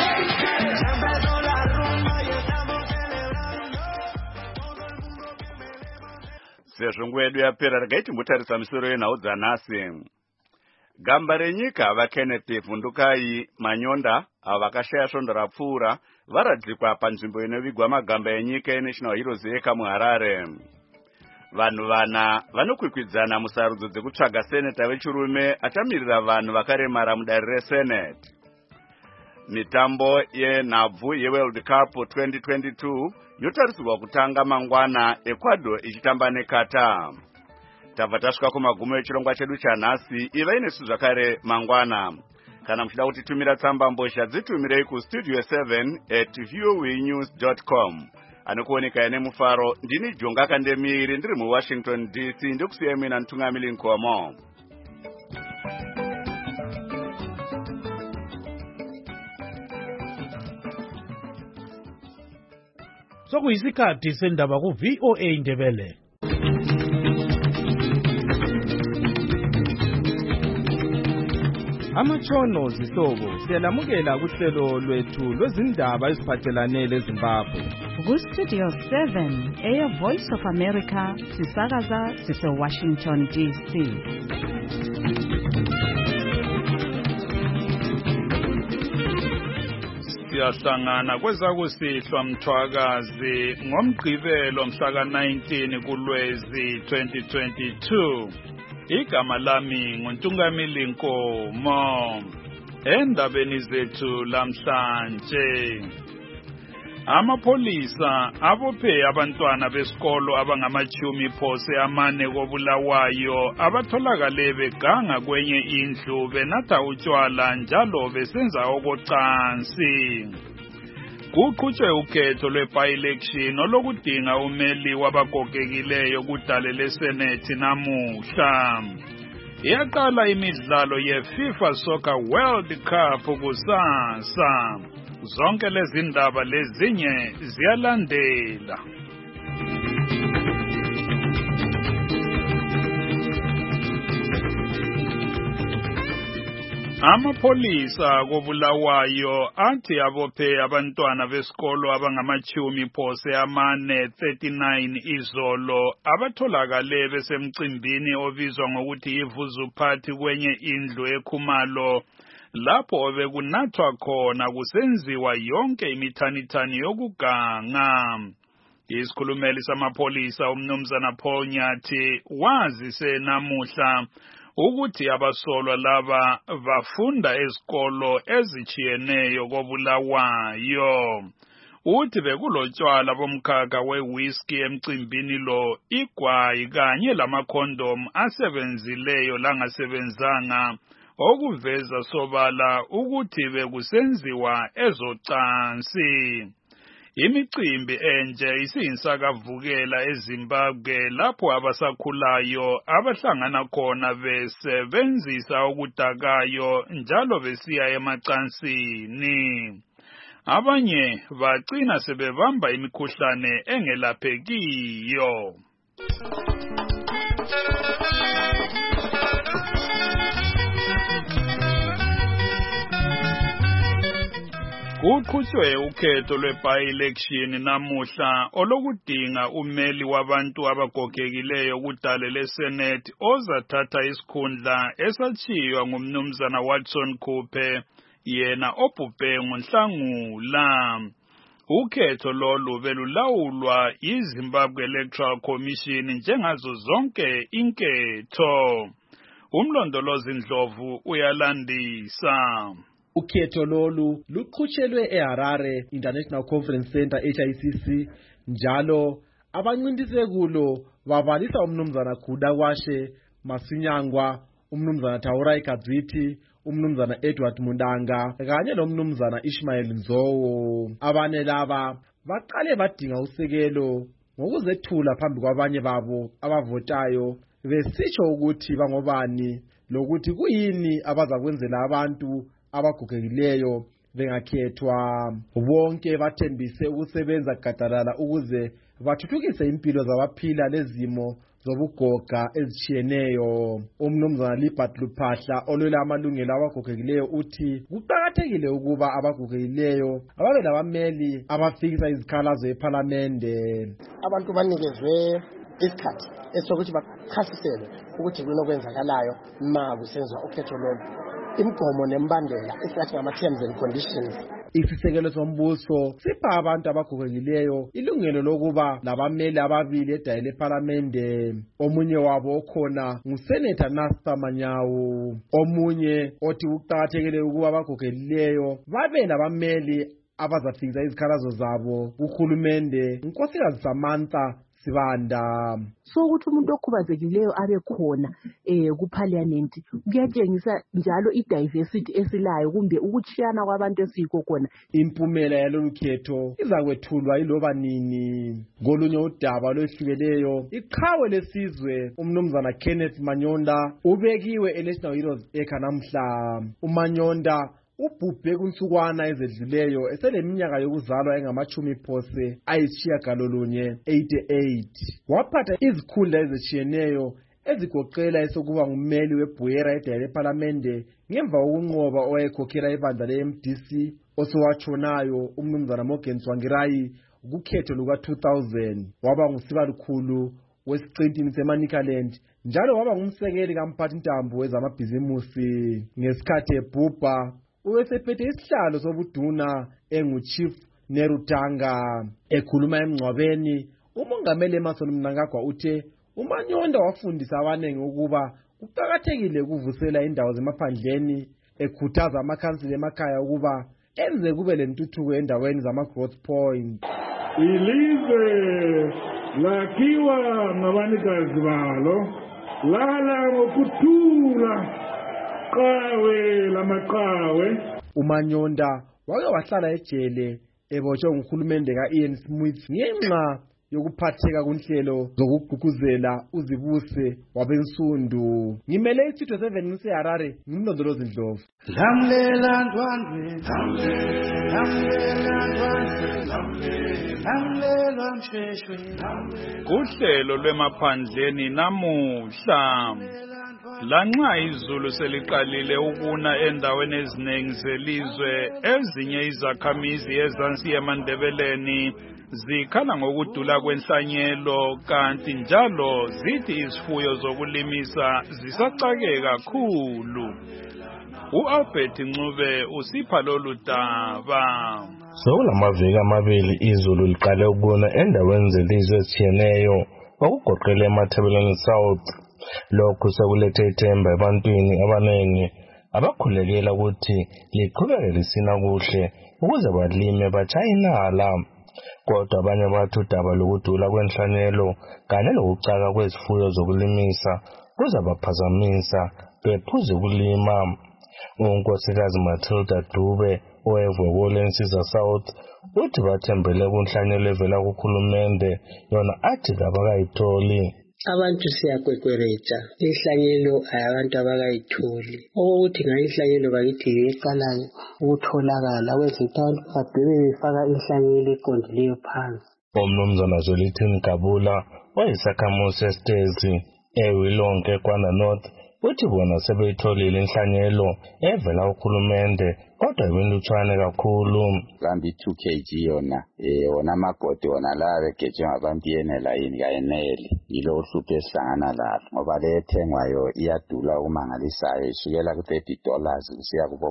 sezvo nguva yedu yapera, regai timbotarisa misoro yenhau dzanhasi. Gamba renyika vaKenneth Vhundukai Manyonda avo vakashaya svondo rapfuura varadzikwa panzvimbo inovigwa magamba enyika eNational Heroes Eka muHarare. Vanhu vana vanokwikwidzana musarudzo dzekutsvaga seneta vechirume achamirira vanhu vakaremara mudare reSenate. Mitambo yenhabvu yeWorld Cup 2022 yotarisirwa kutanga mangwana, Ecuador ichitamba neQatar. Tabva tasvika kumagumo echirongwa chedu chanhasi. Ivai nesu zvakare mangwana. Kana muchida kutitumira tsamba mbozha dzitumirei kustudio 7@voanews.com. Anokuoneka ine mufaro, ndini Jonga Kandemiri, ndiri muWashington DC, ndikusiya mina Ntungamili Nkomo. Sokuyisikhathi sendaba ku VOA Ndebele. Amatshono zihlobo siyalamukela kuhlelo lwethu lwezindaba eziphathelane leZimbabwe. Ku-Studio 7 Air Voice of America sisakaza sise-Washington DC. Siyahlangana kwezakusihlwa Mthwakazi ngomgqibelo mhla ka-19 kuLwezi 2022. Igama lami nguNtungamili Nkomo. Endabeni zethu lamhlanje, amapholisa abophe abantwana besikolo abangama-4 koBulawayo abatholakale beganga kwenye indlu benatha utshwala njalo besenza okocansi. Kuqhutshwe ukhetho lwe-by-election olokudinga umeli wabagogekileyo kudale leSenate namuhla. Iyaqala imidlalo yeFIFA Soccer World Cup kusasa. Zonke lezi ndaba lezinye ziyalandela. Amapholisa koBulawayo athi abophe abantwana besikolo abangama-39 izolo abatholakale besemcimbini obizwa ngokuthi yiVuzu-Party kwenye indlu eKhumalo, lapho bekunathwa khona kusenziwa yonke imithanithani yokuganga. Isikhulumeli samapholisa uMnumzana Paul Nyathi wazise namuhla ukuthi abasolwa laba bafunda ezikolo ezichiyeneyo koBulawayo. Uthi bekulotshwala bomkhakha we-whisky emcimbini lo, igwayi kanye lamakhondom asebenzileyo langasebenzanga, okuveza sobala ukuthi bekusenziwa ezocansi. Imicimbi enje isiyinsakavukela eZimbabwe lapho abasakhulayo abahlangana khona besebenzisa okudakayo njalo besiya emacansini. Abanye bagcina sebebamba imikhuhlane engelaphekiyo. Kuqhutshwe ukhetho lwe-by-election namuhla olokudinga umeli wabantu abagogekileyo kudale leSenate ozathatha isikhundla esachiywa nguMnumzana Watson Kupe, yena obhubhe ngoNhlangula. Ukhetho lolu belulawulwa yiZimbabwe Electoral Commission njengazo zonke inketho. Umlondolozi Ndlovu uyalandisa. Ukhetho lolu luqhutshelwe eHarare International Conference Center HICC, njalo abancindise kulo babalisa uMnumzana Khudawashe Masinyangwa, uMnumzana Taurai Kadziti, uMnumzana Edward Mundanga kanye noMnumzana Ishmael Nzowo. Abane laba baqale badinga usekelo ngokuzethula phambi kwabanye babo abavotayo besitsho ukuthi bangobani lokuthi kuyini abazakwenzela abantu abagogekileyo bengakhethwa. Bonke bathembise ukusebenza gadalala ukuze bathuthukise impilo zabaphila lezimo zobugoga ezichiyeneyo. UMnumzana Libert Luphahla olwela amalungelo abagogekileyo uthi kuqakathekile ukuba abagogekileyo ababe labameli abafikisa izikhalazo ePhalamende. Abantu banikezwe isikhathi esokuthi bachasisele ukuthi kunokwenzakalayo ma kusenziwa ukhetho lolu. Imigomo nembandela esingathi ngama-terms and conditions Isisekelo sombuso sipha abantu abagogekileyo ilungelo lokuba labameli ababili edale lePhalamende. Omunye wabo okhona nguSenator Nasta Manyawu. Omunye othi kuqakathekile ukuba abagogekileyo babe labameli abazafikisa izikhalazo zabo kuhulumende. Nkosikazi Samantha Sibanda. So ukuthi umuntu okhubazekileyo abe khona kuParliament kuyatshengisa njalo idiversity esilayo kumbe ukuchiyana kwabantu esiyikho khona. Impumela yalolu khetho izakwethulwa iloba nini. Ngolunye udaba lwehlukeneyo, iqhawe lesizwe umnumzana Kenneth Manyonda ubekiwe eNational Heroes Acre namhla. uManyonda ubhubhe kunsukwana ezedluleyo eseleminyaka yokuzalwa engamachumi phose ayishiyagalolunye 88. Waphatha izikhundla ezitshiyeneyo ezigoqela esokuba ngummeli webhuyera edale lePhalamende ngemva kokunqoba owayekhokhela ibandla le-MDC osowatshonayo umnumzana Morgan Tsvangirai kukhetho luka-2000. Waba ngusibalukhulu wesiqintini seManicaland njalo waba ngumsekeli kamphathintambo wezamabhizimusi. Ngesikhathi ebhubha ubesephethe isihlalo sobuduna enguChief Nerutanga. Ekhuluma emngcwabeni, umongameli Emmerson Mnangagwa uthe uManyonda wafundisa abanengi ukuba kuqakathekile ukuvusela indawo zemaphandleni, ekhuthaza amakhansila emakhaya ukuba enze kube lentuthuko endaweni zama-growth point. Ilizwe lakhiwa ngabanikazi balo, lala ngokuthula qawe lamaqhawe. uManyonda wake wahlala ejele ebotshwe nguhulumende ka-Ian Smith ngenxa yokuphatheka kunhlelo zokugqugquzela uzibuse wabensundu. Ngimele isitho 7 ngiseHarare, ngimlondolozi Ndlovu. Lamlela ndwandwe, lamlela ndwandwe, lamlela msheshwe. Uhlelo lwemaphandleni namuhla. Lanxa izulu seliqalile ukuna endaweni eziningi zelizwe, ezinye izakhamizi ezansi eMandebeleni zikhala ngokudula kwenhlanyelo, kanti njalo zithi izifuyo zokulimisa zisacake kakhulu. U-Albert Ncube usipha lolu daba. Sekulamaviki amabili izulu liqale ukuna endaweni zelizwe ezitshiyeneyo okugoqela eMatabeleland South. Lokhu sekulethe ithemba ebantwini abanengi abakhulekela ukuthi liqhubeke lisina kuhle ukuze balime batshaye inala. Kodwa abanye bathi udaba lokudula kwenhlanyelo kanye lokucaka kwezifuyo zokulimisa kuzabaphazamisa bephuze ukulima. uNkosikazi Matilda Dube owevukule eNsiza South uthi bathembele kunhlanyelo evela kuhulumende yona athi kabakayitholi. Abantu siyakwekweretha inhlanyelo abantu abakayitholi okokuthi ngayinhlanyelo bakithi yeqalayo ukutholakala kwenza abantu badwebe befaka inhlanyelo eqondileyo phansi. Umnumzana Zwelithini Gabula oyisakhamuzi esitezi eWilonke eKwana North uthi bona sebeyitholile inhlanyelo evela kuhulumende kodwa ibinlutshwane kakhulu. Kambi 2 kg yona amagodi wona la begejwe ngabantu yenela yini kayeneli yilo uhlupho esihlangana lalo ngoba le ethengwayo iyadula ukumangalisayo isukela ku$30 kusiya kubo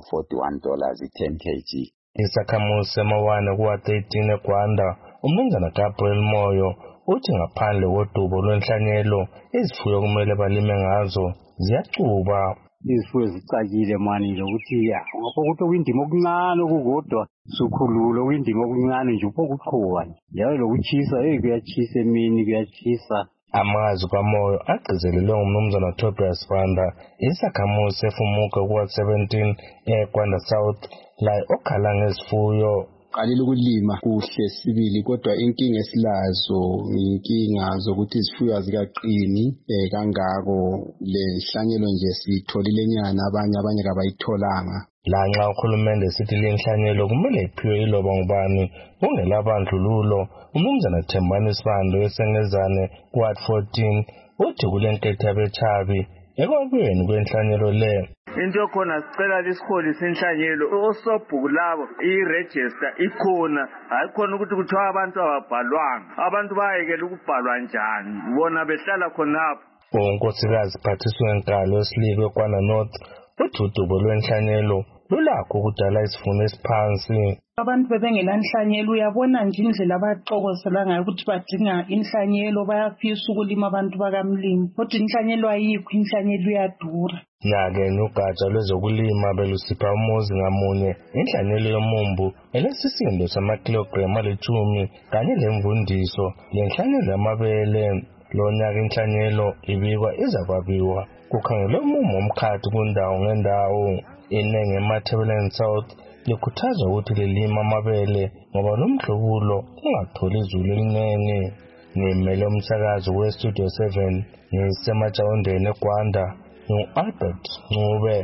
$41 i-10 kg. Isakhamuzi semawane kuwa-13 eGwanda umnumzana Gabriel Moyo uthi ngaphandle kodubo lwenhlanyelo izifuyo kumele balime ngazo ziyacuba. Izifuyo zicakile mani lokuthi ngapho ukuthi okuyindima okuncane okukodwa sukhululo okuyindima okuncane nje ukuqhuba njalo lokuchisa kuyachisa emini kuyachisa. Amazwi kaMoyo agcizelelwe ngumnumzana Tobias Vanda isakhamuzi sefumuka kuwa-17 eGwanda South la okhala ngezifuyo. Qalile ukulima kuhle sibili kodwa inkinga esilazo inkinga zokuthi izifuyo azikaqini kangako lenhlanyelo nje sitholile nyana abanye kabayitholanga. Lanxa ukhulumende sithi lenhlanyelo kumele iphiwe iloba ngubani kungelabandlululo. Umnumzana Thembani Sibando esengezane kuWard 14 uthi kulenketho yabechabi ekwabuyeni kwenhlanyelo le. Into khona sicela lisiholi senhlanyelo osobhuku labo iregister ikhona hayi khona ukuthi kuthiwa abantu ababhalwanga abantu bayekela ukubhalwa njani bona behlala khonapho. uNkosikazi Phathiswa Nkalo eSilikwe eKwana North uthi udubo lwenhlanyelo lulakho ukudala isivuno esiphansi. Abantu bebengenanhlanyelo uyabona nje indlela abacokosela ngayo ukuthi badinga inhlanyelo bayafisa ukulima abantu bakamlimi kodwa inhlanyelo ayikho inhlanyelo iyadura. Nake nogatsha lwezokulima belusipha umuzi ngamunye inhlanyelo yomumbu elesisindo samakilogram ali-10 kanye lemvundiso yenhlanyelo yamabele. Lonyaka inhlanyelo ibikwa izakwabiwa kukhangelwe umumo omkhathi kundawo ngendawo. Inenge eMatabeleland South likhuthazwa ukuthi lilima amabele ngoba nomhlobulo ungatholi izulu eliningi. Ngimele umsakazo weStudio 7 ngisemajawondeni eGwanda ngu-Albert Ncube.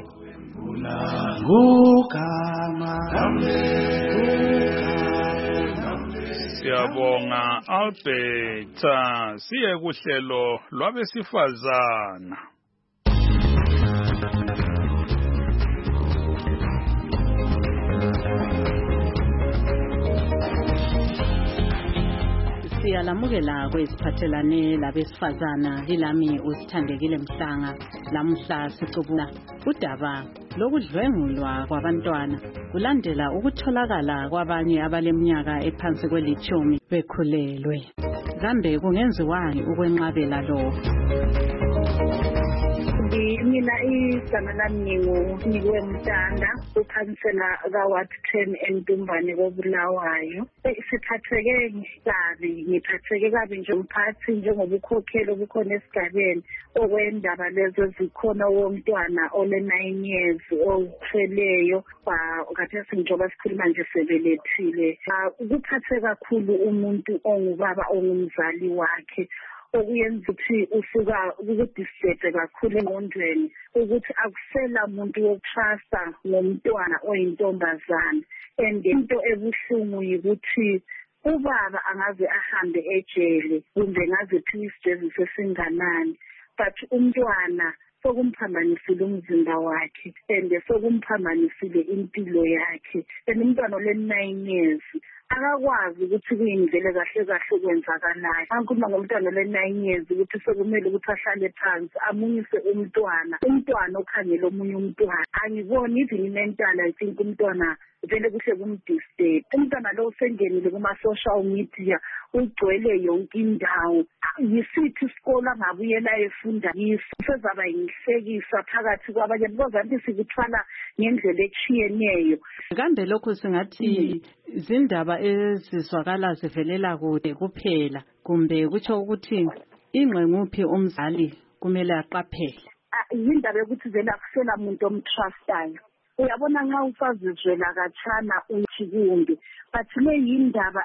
Siyabonga Albert. Siye kuhlelo lwabesifazana. Siyalamukela kweziphathelane labesifazana lilami uSithandekile Mhlanga. Lamuhla sicubula udaba lokudlwengulwa kwabantwana kulandela ukutholakala kwabanye abaleminyaka ephansi kweli-10 bekhulelwe. Kambe kungenziwani ukwenqabela lokho? Mina igama lami nginguNikwe Mtanda, ukhansela kaWard 10 eNtumbane koBulawayo. Ngiphatheke kabi njengomphathi njengoba ukhokhelo obukhona esigabeni okwendaba lezo zikhona womntwana ole-9 years okhweleyo khathesi njengoba sikhuluma nje sebelethile. Ukuphathe kakhulu umuntu ongubaba ongumzali wakhe okuyenza ukuthi usuka ukudisturbe kakhulu engqondweni ukuthi akusela muntu wokutrusta ngomntwana oyintombazana. And into ebuhlungu yikuthi ubaba angaze ahambe ejele kumbe ngaze phi isijeziso esinganani, but umntwana sokumphambanisile umzimba wakhe and sokumphambanisile impilo yakhe. And umntwana ole-9 years akakwazi ukuthi kuyindlela kahle kahle kwenzakalayo. Angikhuluma ngomntwana ole-9 years ukuthi sekumele ukuthi ahlale phansi amunyise umntwana okhangela omunye umntwana. Angiboni even mental, I think umntwana vele kuhle kumdisturb. Umntwana lo usengenile kuma-social media ugcwele yonke indawo. Yisithi isikole angabuyela efunda yiso sezaba yinhlekisa phakathi kwabanye because anti sikuthwala ngendlela etshiyeneyo. Kambe lokho singathi izindaba ezizwakala zivelela kude kuphela kumbe kutsho ukuthi ingqenguphi umzali kumele aqaphele? Yindaba yokuthi vele akusela muntu omtrustayo. Uyabona nxa usazizwela katshana unchikumbi, but le yindaba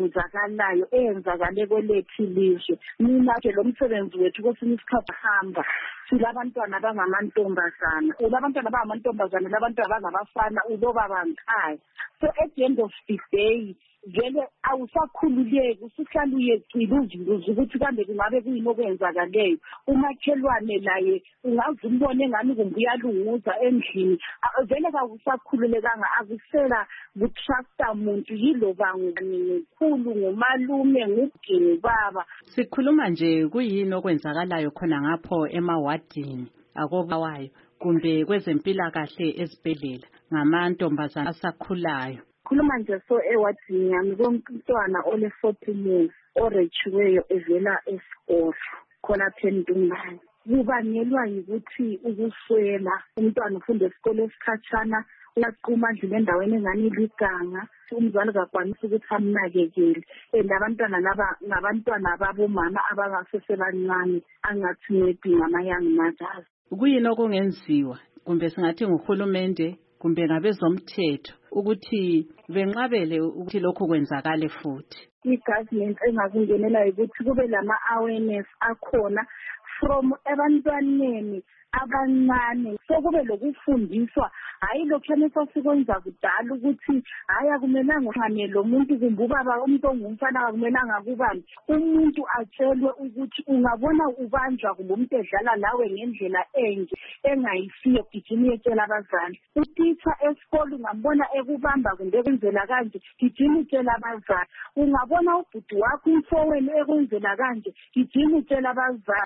eyenzakale kwelethu ilizwe. Mina ke lo msebenzi wethu kwesinye isikhathi hamba silabantwana abangamantombazana, ulabantwana abangamantombazana, labantwana abangabafana uloba bangikhaya. So at the end of the day vele awusakhululeki, usuhlala uyecila uzibuza ukuthi kambe kungabe kuyini okwenzakaleyo. Umakhelwane laye ungaze umbone ngani kumbe uyalunguza endlini. Vele kawusakhululekanga, akusela kutrusta muntu yiloba ngumkhulu ngumalume ngugini baba. Sikhuluma nje kuyini okwenzakalayo khona ngapho emawadini akobawayo kumbe kwezempilakahle ezibhedlela ngamantombazana asakhulayo. Khuluma nje so ewadini yami komntwana ole-14 years orechiweyo evela esikolo khona phe Ntumbane. Kubangelwa yikuthi ukuswela. Umntwana ufunda esikolo esikhatshana uyaquma ndlini endaweni engani liganga, umzali kakwanisa ukuthi amnakekele. And abantwana laba ngabantwana babomama abangasesebancane angathi maybe ngama-young mothers. Kuyini okungenziwa kumbe singathi nguhulumende kumbe ngabezomthetho ukuthi benqabele ukuthi lokho kwenzakale futhi? I-government engakungenela ukuthi kube lama-awareness akhona from ebantwaneni abancane, so kube lokufundiswa, hayi lokhane sasikwenza kudala ukuthi hayi akumelanga uhane lo muntu kumbe ubaba umuntu ongumfana akumelanga kubani. Umuntu atshelwe ukuthi ungabona ubanjwa kumbe umuntu edlala nawe ngendlela enje engayisiyo, gijima uyetshela abazali. Utitsha esikolo ungambona ekubamba kumbe ekwenzela kanje, gijima utshela abazali. Ungabona ubhuti wakho umfowenu ekwenzela kanje, gijima utshela abazali.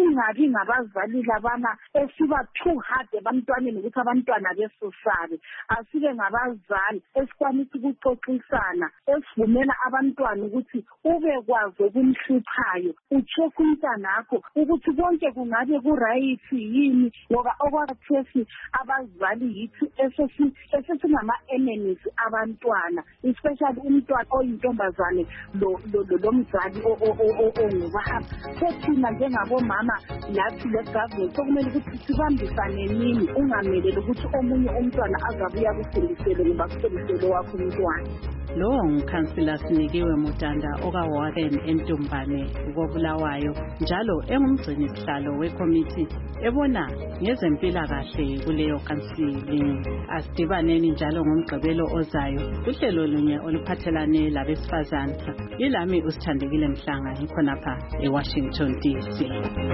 singabi ngabazali labana esiba too hard ebantwaneni ukuthi abantwana besosabe. Asibe ngabazali esikwanisa ukuxoxisana, esivumela abantwana ukuthi ube kwazi okumhluphayo, ucheck umntanakho ukuthi konke kungabe ku-right yini, ngoba okwakhathesi abazali yithi esesingama-enemies abantwana, especially umntwana oyintombazane lomzali ongubaba. So thina njengabomama lathi le-government sokumele ukuthi sibambisane nini, ungameleli ukuthi omunye umntwana azabuya kusindisele ngoba kusindisele wakho umntwana. Lo ngukhansila Sinikiwe Mutanda okaWarren eNtumbane koBulawayo, njalo engumgcini sihlalo wekomiti ebona ngezempilakahle kuleyo counseling. Asidibaneni njalo ngomgqibelo ozayo kuhlelo lunye oluphathelane labesifazane. Yilami uSithandekile Mhlanga ngikhonapha eWashington DC.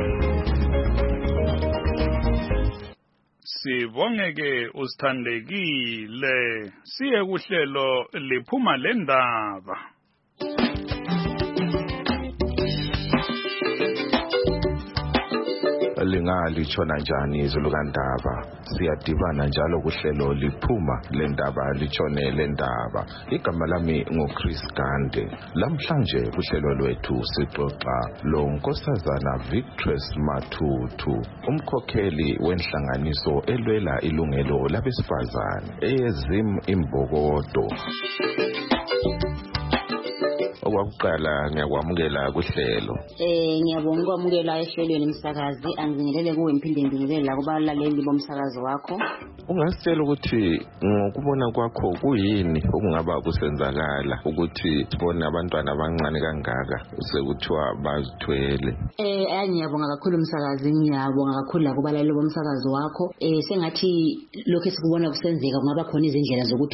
Sibongeke uSithandekile. Siye kuhlelo liphuma lendaba. Lingalishona njani izulu kaNdaba? Siyadibana njalo kuhlelo liphuma lendaba litshone lendaba. Igama lami nguChris Gande. Lamhlanje kuhlelo lwethu sixoxa lo nkosazana Victress Matutu, umkhokheli wenhlanganiso elwela ilungelo labesifazane eYezim Imbokodo. Okwakuqala ngiyakwamukela kuhlelo. Ngiyabonga ukwamukela ehlelweni umsakazi, angizingelele kuwe ngiphinde ngibingelele la kubalaleli bomsakazo wakho. Ungasitshela ukuthi ngokubona kwakho kuyini okungaba kusenzakala ukuthi sibone abantwana abancane kangaka sekuthiwa bazithwele? Ngiyabonga kakhulu umsakazi, ngiyabonga kakhulu la kubalaleli bomsakazo wakho. Sengathi lokho esikubona kusenzeka kungaba khona izindlela zokuthi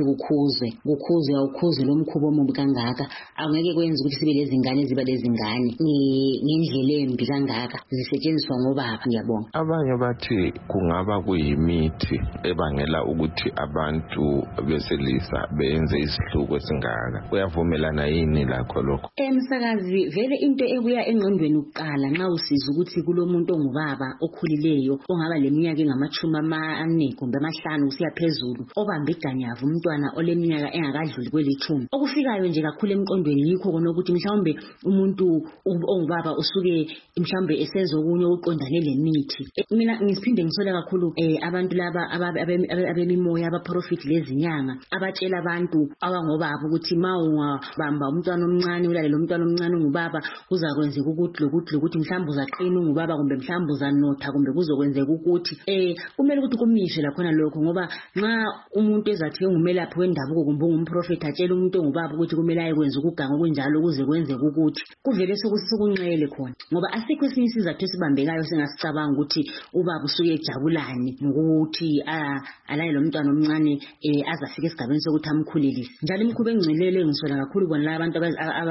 kukhuzwe lo mkhubo omubi kangaka. Angeke kwenza ukuthi sibe lezingane ziba lezingane ngendlela embi kangaka zisetshenziswa ngobaba. Ngiyabonga. Abanye bathi kungaba kuyimithi ebangela ukuthi abantu beselisa benze isihluko esingaka. Kuyavumelana yini lakho lokho? Msakazi, vele into ebuya engqondweni ukuqala nxa usiza ukuthi kulomuntu ongubaba okhulileyo ongaba leminyaka engama-40 kumbe 5 kusiya phezulu, obambe iganyavu umntwana oleminyaka engakadluli kweli-10. Okufikayo nje kakhulu emqondweni yikho kona ukuthi mhlawumbe umuntu ongubaba usuke mhlawumbe esezokunye uqondane lemithi. Mina ngisiphinde ngisole kakhulu abantu laba abemimoya abaprofit lezinyanga abatshela abantu abangobaba ukuthi ma ungabamba umntwana omncane ulale lo mntwana omncane ongubaba kuzakwenzeka ukuthi mhlawumbe uzaqina ungubaba kumbe mhlawumbe uzanotha kumbe kuzokwenzeka ukuthi kumele ukuthi kumishe la khona lokho, ngoba nxa umuntu ezathi ungumelaphi wendabuko kumbe ungumprofit atshela umuntu ongubaba ukuthi kumele ayekwenza ukuganga okunjalo kuze kwenzeke ukuthi kuvele sokunxele khona, ngoba asikho esinye isizathu esibambekayo singasicabanga ukuthi ubaba usuke ejabulani ngokuthi alale lo mntwana omncane azafika esigabeni sokuthi amkhulelise. Njalo imikhuba engcwelele ngisola kakhulu bona la abantu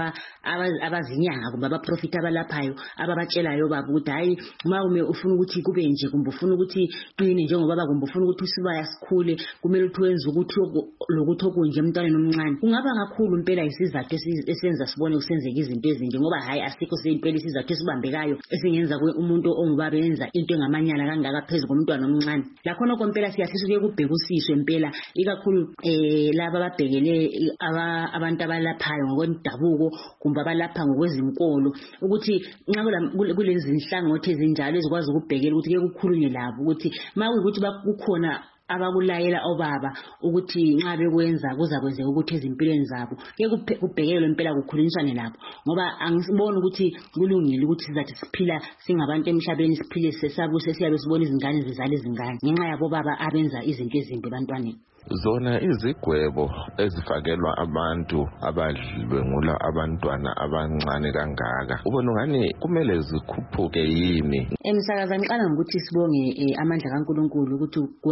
abazinyanga kumbe abaprofit abalaphayo ababatshelayo baba ukuthi hayi uma ufuna ukuthi kube nje kumbe ufuna ukuthi qine njengobaba kumbe ufuna ukuthi usibaya sikhule kumele ukuthi wenze ukuthi lokuthi okunje emntwaneni omncane. Kungaba kakhulu impela isizathu esenza sibone kusenzeka izinto ezinje, ngoba hayi asikho sempela isizathu esibambekayo esingenza umuntu ongubaba yenza into engamanyala kangaka phezulu komntwana omncane. Lakhona kompela siyafisa ukuye kubhekisiswe impela ikakhulu laba ababhekele abantu abalaphayo ngokwendabuko kumbe abalapha ngokwezinkolo, ukuthi nxa kulezi inhlangothi ezinjalo ezikwazi ukubhekela ukuthi ke kukhulunywe labo ukuthi makuyikuthi kukhona abakulayela obaba ukuthi nxa bekwenza kuzakwenzeka ukuthi ezimpilweni zabo ke kubhekelwe impela kukhulunyiswane labo, ngoba angisiboni ukuthi kulungile ukuthi sizathi siphila singabantu emhlabeni siphile sesabuse siyabe sibona izingane zizala izingane ngenxa yabo baba abenza izinto ezimbi ebantwaneni. Zona izigwebo ezifakelwa abantu abadlwengula abantwana abancane kangaka, ubona ngani kumele zikhuphuke yini? Emsakaza ngiqala ngokuthi sibonge amandla kaNkulunkulu ukuthi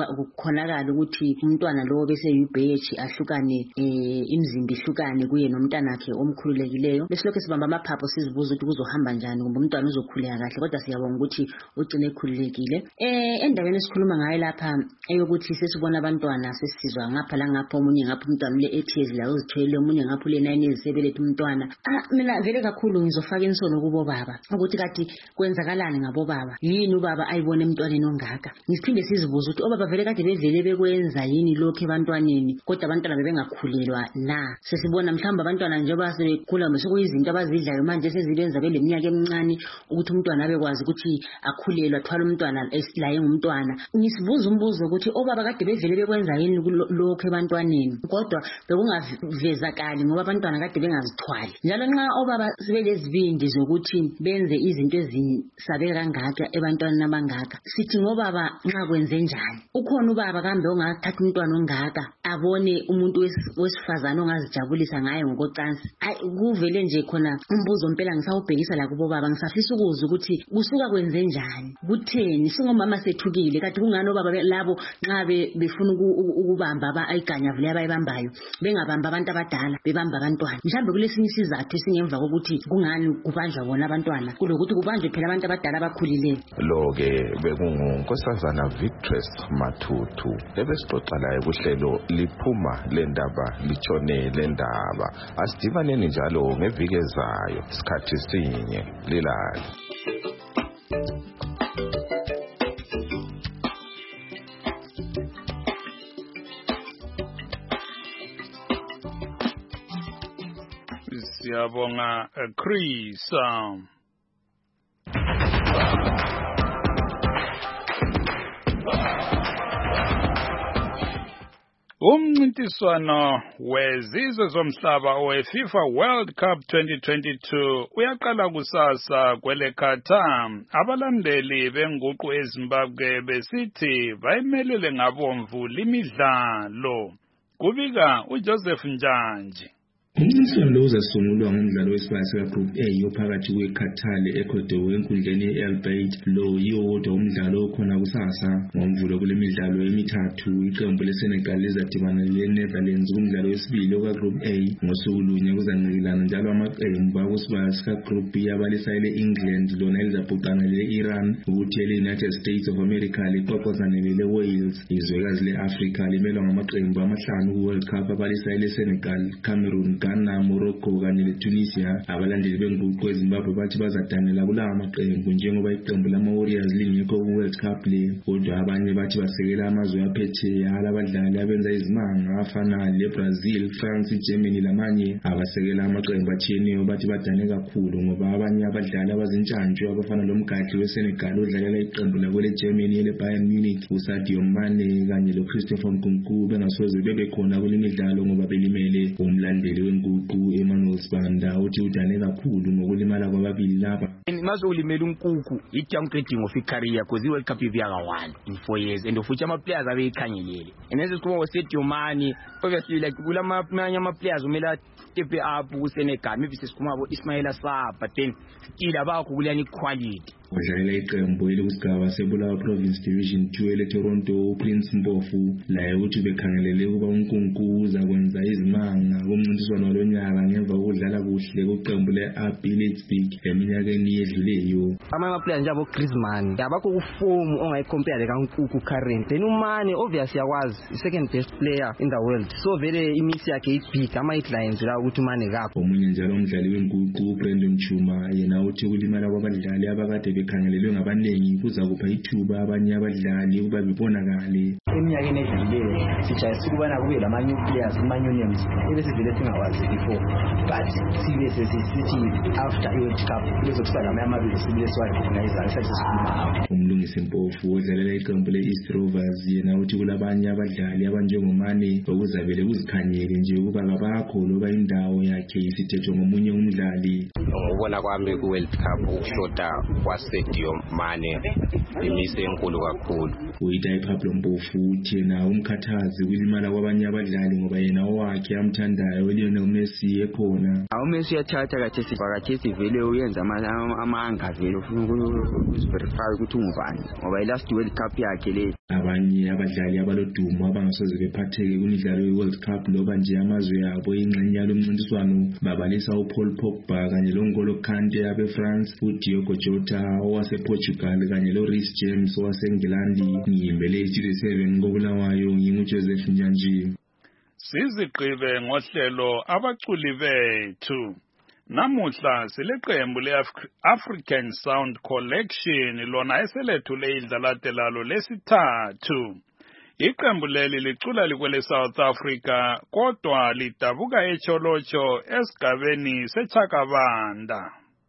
kukhonakala ukuthi umntwana lo bese yibheji ahlukane imizimba ihlukane kuye nomntanakhe omkhululekileyo. Bese lokho sibamba amaphapho sizibuza ukuthi kuzohamba njani ngoba umntwana uzokhuleka kahle, kodwa siyabonga ukuthi ugcine ekhululekile. Endaweni esikhuluma ngayo lapha eyokuthi sesibona abantwana sesizwa ngapha la ngapha, omunye ngapha umntwana le 8 years la uzithwele, omunye ngapha le 9 years sebelethe umntwana. Mina vele kakhulu ngizofaka insono kubo baba ukuthi kati kwenzakalani ngabo baba, yini ubaba ayibona emntwaneni ongaka. Ngiphinde sizibuza ukuthi obaba vele kade bevele bekwenza yini lokho ebantwaneni kodwa abantwana bebengakhulelwa na. Sesibona mhlawumbe abantwana njengoba sebekhula mesekuyizinto abazidlayo manje sezibenza beleminyaka emincane ukuthi umntwana abekwazi ukuthi akhulelwa athwala umntwana la engumntwana. Ngisibuza umbuzo ukuthi obaba kade bevele bekwenza yini lokho ebantwaneni kodwa bekungavezakali ngoba abantwana kade bengazithwali. Njalo nxa obaba sebelezibindi zokuthi benze izinto ezisabeka kangaka ebantwaneni abangaka, sithi ngobaba nxa kwenze njani? Ukhona ubaba kambe ongathatha umntwana ongaka abone umuntu wesifazane ongazijabulisa ngaye ngokocansi? Kuvele nje khona umbuzo mpela ngisawubhekisa la kubo baba, ngisafisa ukuza ukuthi kusuka kwenze njani, kutheni singomama sethukile kati kungani obaba labo nxa befuna ukubamba ayiganyavule abayibambayo bengabamba abantu abadala bebamba abantwana? Mhlawumbe kulesinye isizathu esingemva kokuthi kungani kubanjwa bona abantwana kulokuthi kubanjwe phela abantu abadala abakhulileyo. Lo-ke bekungunkosazana Victress Mathuthu ebesixoxa laye kuhlelo liphuma lendaba litshone lendaba. Asidibaneni njalo ngeviki ezayo isikhathi sinye lilali. Siyabonga Chris. Umncintiswano wezizwe zomhlaba weFIFA World Cup 2022 uyaqala kusasa kwele Qatar. Abalandeli benguqu eZimbabwe besithi bayimelele ngabomvu limidlalo. Kubika uJoseph Njanji. Umncintiswano lo uzasungulwa ngomdlalo wesibaya Group A ophakathi kweQatar le-Ecuador enkundleni ye-Al-Bayt. Lo yiwo umdlalo okhona kusasa. Ngomvulo kule midlalo emithathu iqembu leSenegal lizadibana le-Netherlands kumdlalo wesibili okaGroup A. Ngosuku lunye kuzanqikilana njalo amaqembu akusibaya sikaGroup B abalisayo le-England lona lizabhuqana le-Iran, ukuthi ele-United States of America liqoqozane le-Wales. Izwekazi le-Afrika limelwa ngamaqembu amahlanu ku-World Cup abalisayo le-Senegal, Cameroon, Ghana, Morocco kanye leTunisia. Abalandeli benguqu eZimbabwe bathi bazadanela kulawa maqembu njengoba iqembu lama-Warriors lingekho ku-World Cup le. Kodwa abanye bathi basekela amazwe aphetheya alabadlali abenza izimanga afana le-Brazil, France, Germany lamanye abasekela amaqembu atshiyeneyo bathi badane kakhulu ngoba abanye abadlali abazintshantshu abafana lomgadli weSenegal odlalela iqembu lakwele-Germany ele-Bayern Munich uSadio Mane kanye lo-Christopher Nkunku bengasoze bebekhona kule midlalo ngoba belimele. Umlandeli wenguqu Emmanuel Sibanda uthi udane kakhulu ngokulimala kwababili laba. Mazo ulimela uNkuku i-downgrading of i-career because i-World Cup iviyaka-1 in 4 years and futhi ama-players abeyikhangelele. And as sikhuluma ngoSadio Mane, obviously like kulamanye ama-players umele step up kuSenegal, maybe sesikhuluma abo-Ismaila Sarr, but then still abakho kulani quality. Udlalela iqembu elikusigaba seBulawayo Province Division 2 ele-Toronto Prince Mpofu laye uthi bekhangelele ukuba uNkunku uzakwenza izimanga kumncintiswano walonyaka ngemva kokudlala kuhle kuqembu le-RB Leipzig eminyakeni edluleyo. Ama-players njengabo Griezmann abakho kuform ongayicompare kaNkunku current. Then uMane obviously yakwazi i-second best player in the world, so vele imisi yakhe ibig ama-headlines la ukuthi uMane kapho. Omunye njalo umdlali wenguqu Brandon Chuma yena uthi ukulimala kwabadlali abakade bekhangelelwe ngabanengi kuzakupha ithuba abanye abadlali ukuba bebonakale. Eminyakeni edluleyo sijayele ukubana kube lama-new players kuma-unions ebesivele singawazi before, but sibe sesithi after i-World Cup kuzokuba lamanye amabili sibile siwarecognize sesikhuluma. Umlungisi Mpofu odlalela iqembu le-East Rovers yena uthi kulabanye abadlali abanjengomane okuzavele kuzikhanyele nje ukuba kabakho loba indawo yakhe isithethwe ngomunye umdlali. Ngokubona kwami ku-World Cup ukushoda Sadio Mane imise enkulu kakhulu. Uyidai Pablo Mpofu uthi yena umkhathazi kulimala kwabanye abadlali ngoba yena owakhe amthandayo Lionel Messi ekhona. Messi uyathatha kathesi vele uyenza amanga vele ufuna ukuverify ukuthi ungubani ngoba ilast World Cup yakhe le. Abanye abadlali abalodumo abangasoze bephatheke kumidlalo ye-World Cup loba nje amazwe yabo ingxenye yalomncintiswano babalisa uPaul Pogba kanye loNgolo Kante abeFrance, uDiogo Jota owasePortugal kanye loRhys James owaseNgilandi. Ngiyimbele iStudio 7 koBulawayo nginguJoseph Nyanji. Sizigqibe ngohlelo abaculi bethu. Namuhla sileqembu le-African Sound Collection lona eselethule idlalate lalo lesithathu. Iqembu leli licula likwele South Africa kodwa lidabuka eCholocho esigabeni seChakabanda.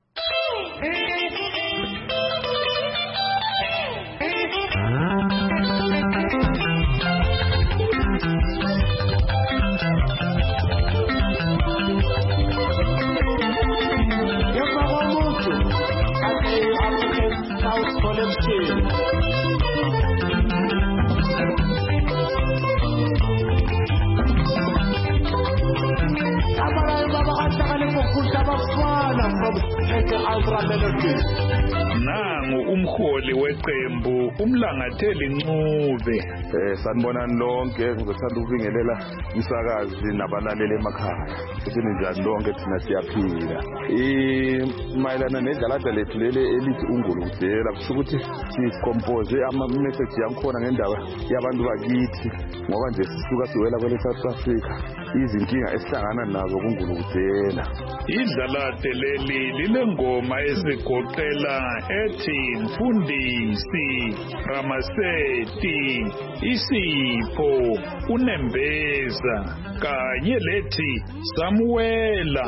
Nangu umholi weqembu uMlangatheli Ncube. Sanibonani lonke, ngizothanda ukubingelela isakazi nabalaleli emakhaya. Ukuthi njani lonke thina siyaphila. Mayelana nedlalada lethu lele elithi unguludela kusho ukuthi sicompose ama-message yankhona ngendaba yabantu bakithi ngoba nje sisuka siwela kwele South Africa izinkinga esihlangana nazo kunguludela. Idlalade leli lilengoma esigoqela ethi Mfundisi, Ramaseti, Isipho, Unembeza kanye lethi Samuela.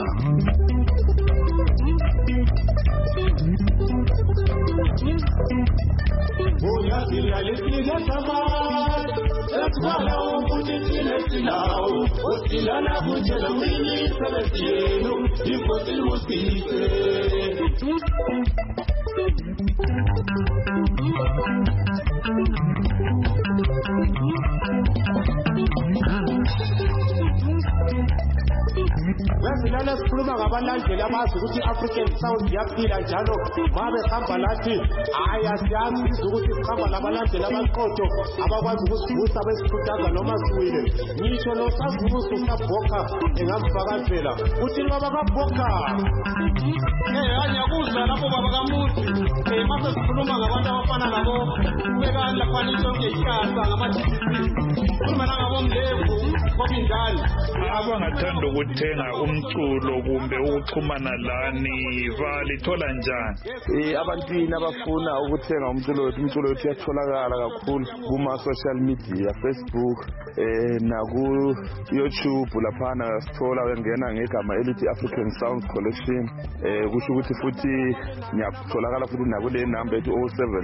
Wesilana sikhuluma ngabalandeli abazi ukuthi African Sound yaphila njalo babe hamba lathi ayasiyazi ukuthi sikhamba labalandeli abaqotho abakwazi ukusivusa besikhuthaza noma siwile. Ngisho lo savuso sabhoka engakuvakazela uthi baba kabhoka anyakuzwa lapho baba kamuthi mase sikhuluma ngabantu abafana nabo ubeka lapha lonke ikhasa ngama-TVC khuluma nangabo Mlevu Kobindani abangathanda ukuthenga umculo kumbe ukuxhumana lani balithola njani? Abantwini abafuna ukuthenga umculo wethu uyatholakala kakhulu kuma-social media, Facebook naku-YouTube laphana sithola wengena ngegama elithi African Sound Collection. Kusho ukuthi futhi ngiyatholakala futhi nakule number ethi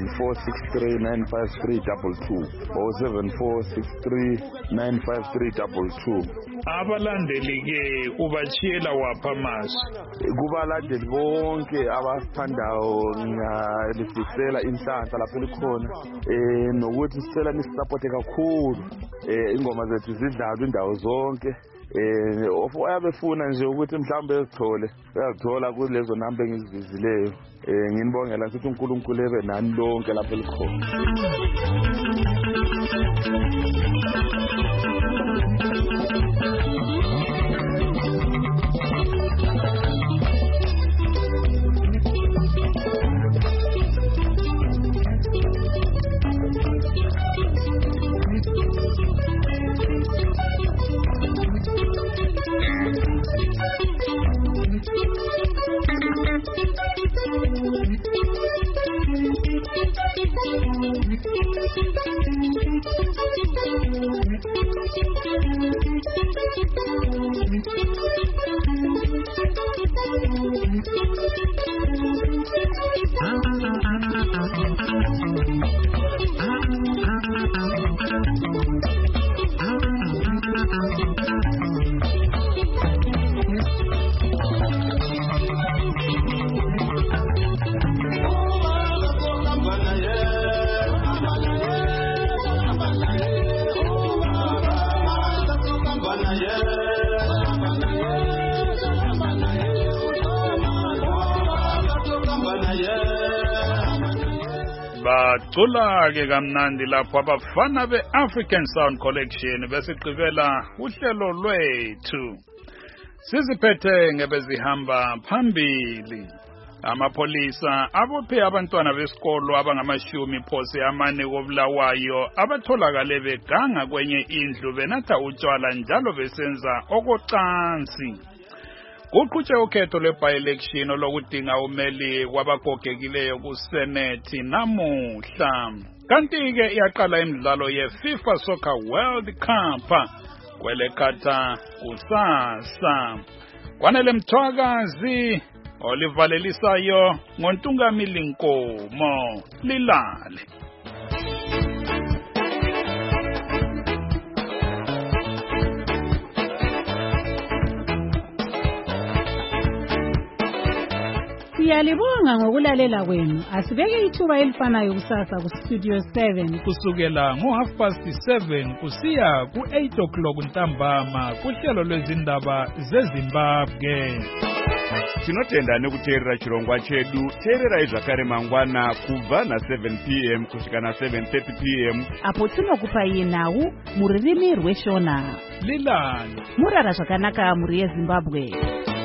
074639532 074639532. Abalandeli ke ubachiyela wapha amazwi? Kubalandeli bonke abasithandayo ngalifisela inhlanhla lapho likhona nokuthi sicela nisisapote kakhulu ingoma zethu zidlalwe indawo zonke. Oyabefuna nje ukuthi mhlawumbe ezithole uyazithola kulezo namba engizizileyo. Nginibongela ukuthi uNkulunkulu ebe nani lonke lapho likhona. bacula-ke kamnandi lapho abafana be-African Sound Collection besigqibela uhlelo lwethu siziphethe ngebezihamba phambili. Amapolisa abophe abantwana besikolo abangama-40 koBulawayo abatholakale beganga kwenye indlu benatha utshwala njalo besenza okocansi. Kuqhutshwe ukhetho lwe-by-election lokudinga umeli kwabagogekileyo kuSenate namuhla. Kanti-ke iyaqala imidlalo ye-FIFA Soccer World Cup kwelekhatha kusasa. Kwanele Mthwakazi olivalelisayo ngoNtungamili Nkomo lilale. Siyalibonga ngokulalela kwenu. Asibeke ithuba elifanayo kusasa ku Studio 7 kusukela ngo7:30 kusiya ku8 ntambama kuhlelo lwezindaba zeZimbabwe. Tinotenda nekuteerera chirongwa chedu. Teererai zvakare mangwana kubva na7 p.m. kusvika na7:30 p.m. apo tinokupai nhau muririmi rweShona. Lilani murara zvakanaka muri yeZimbabwe.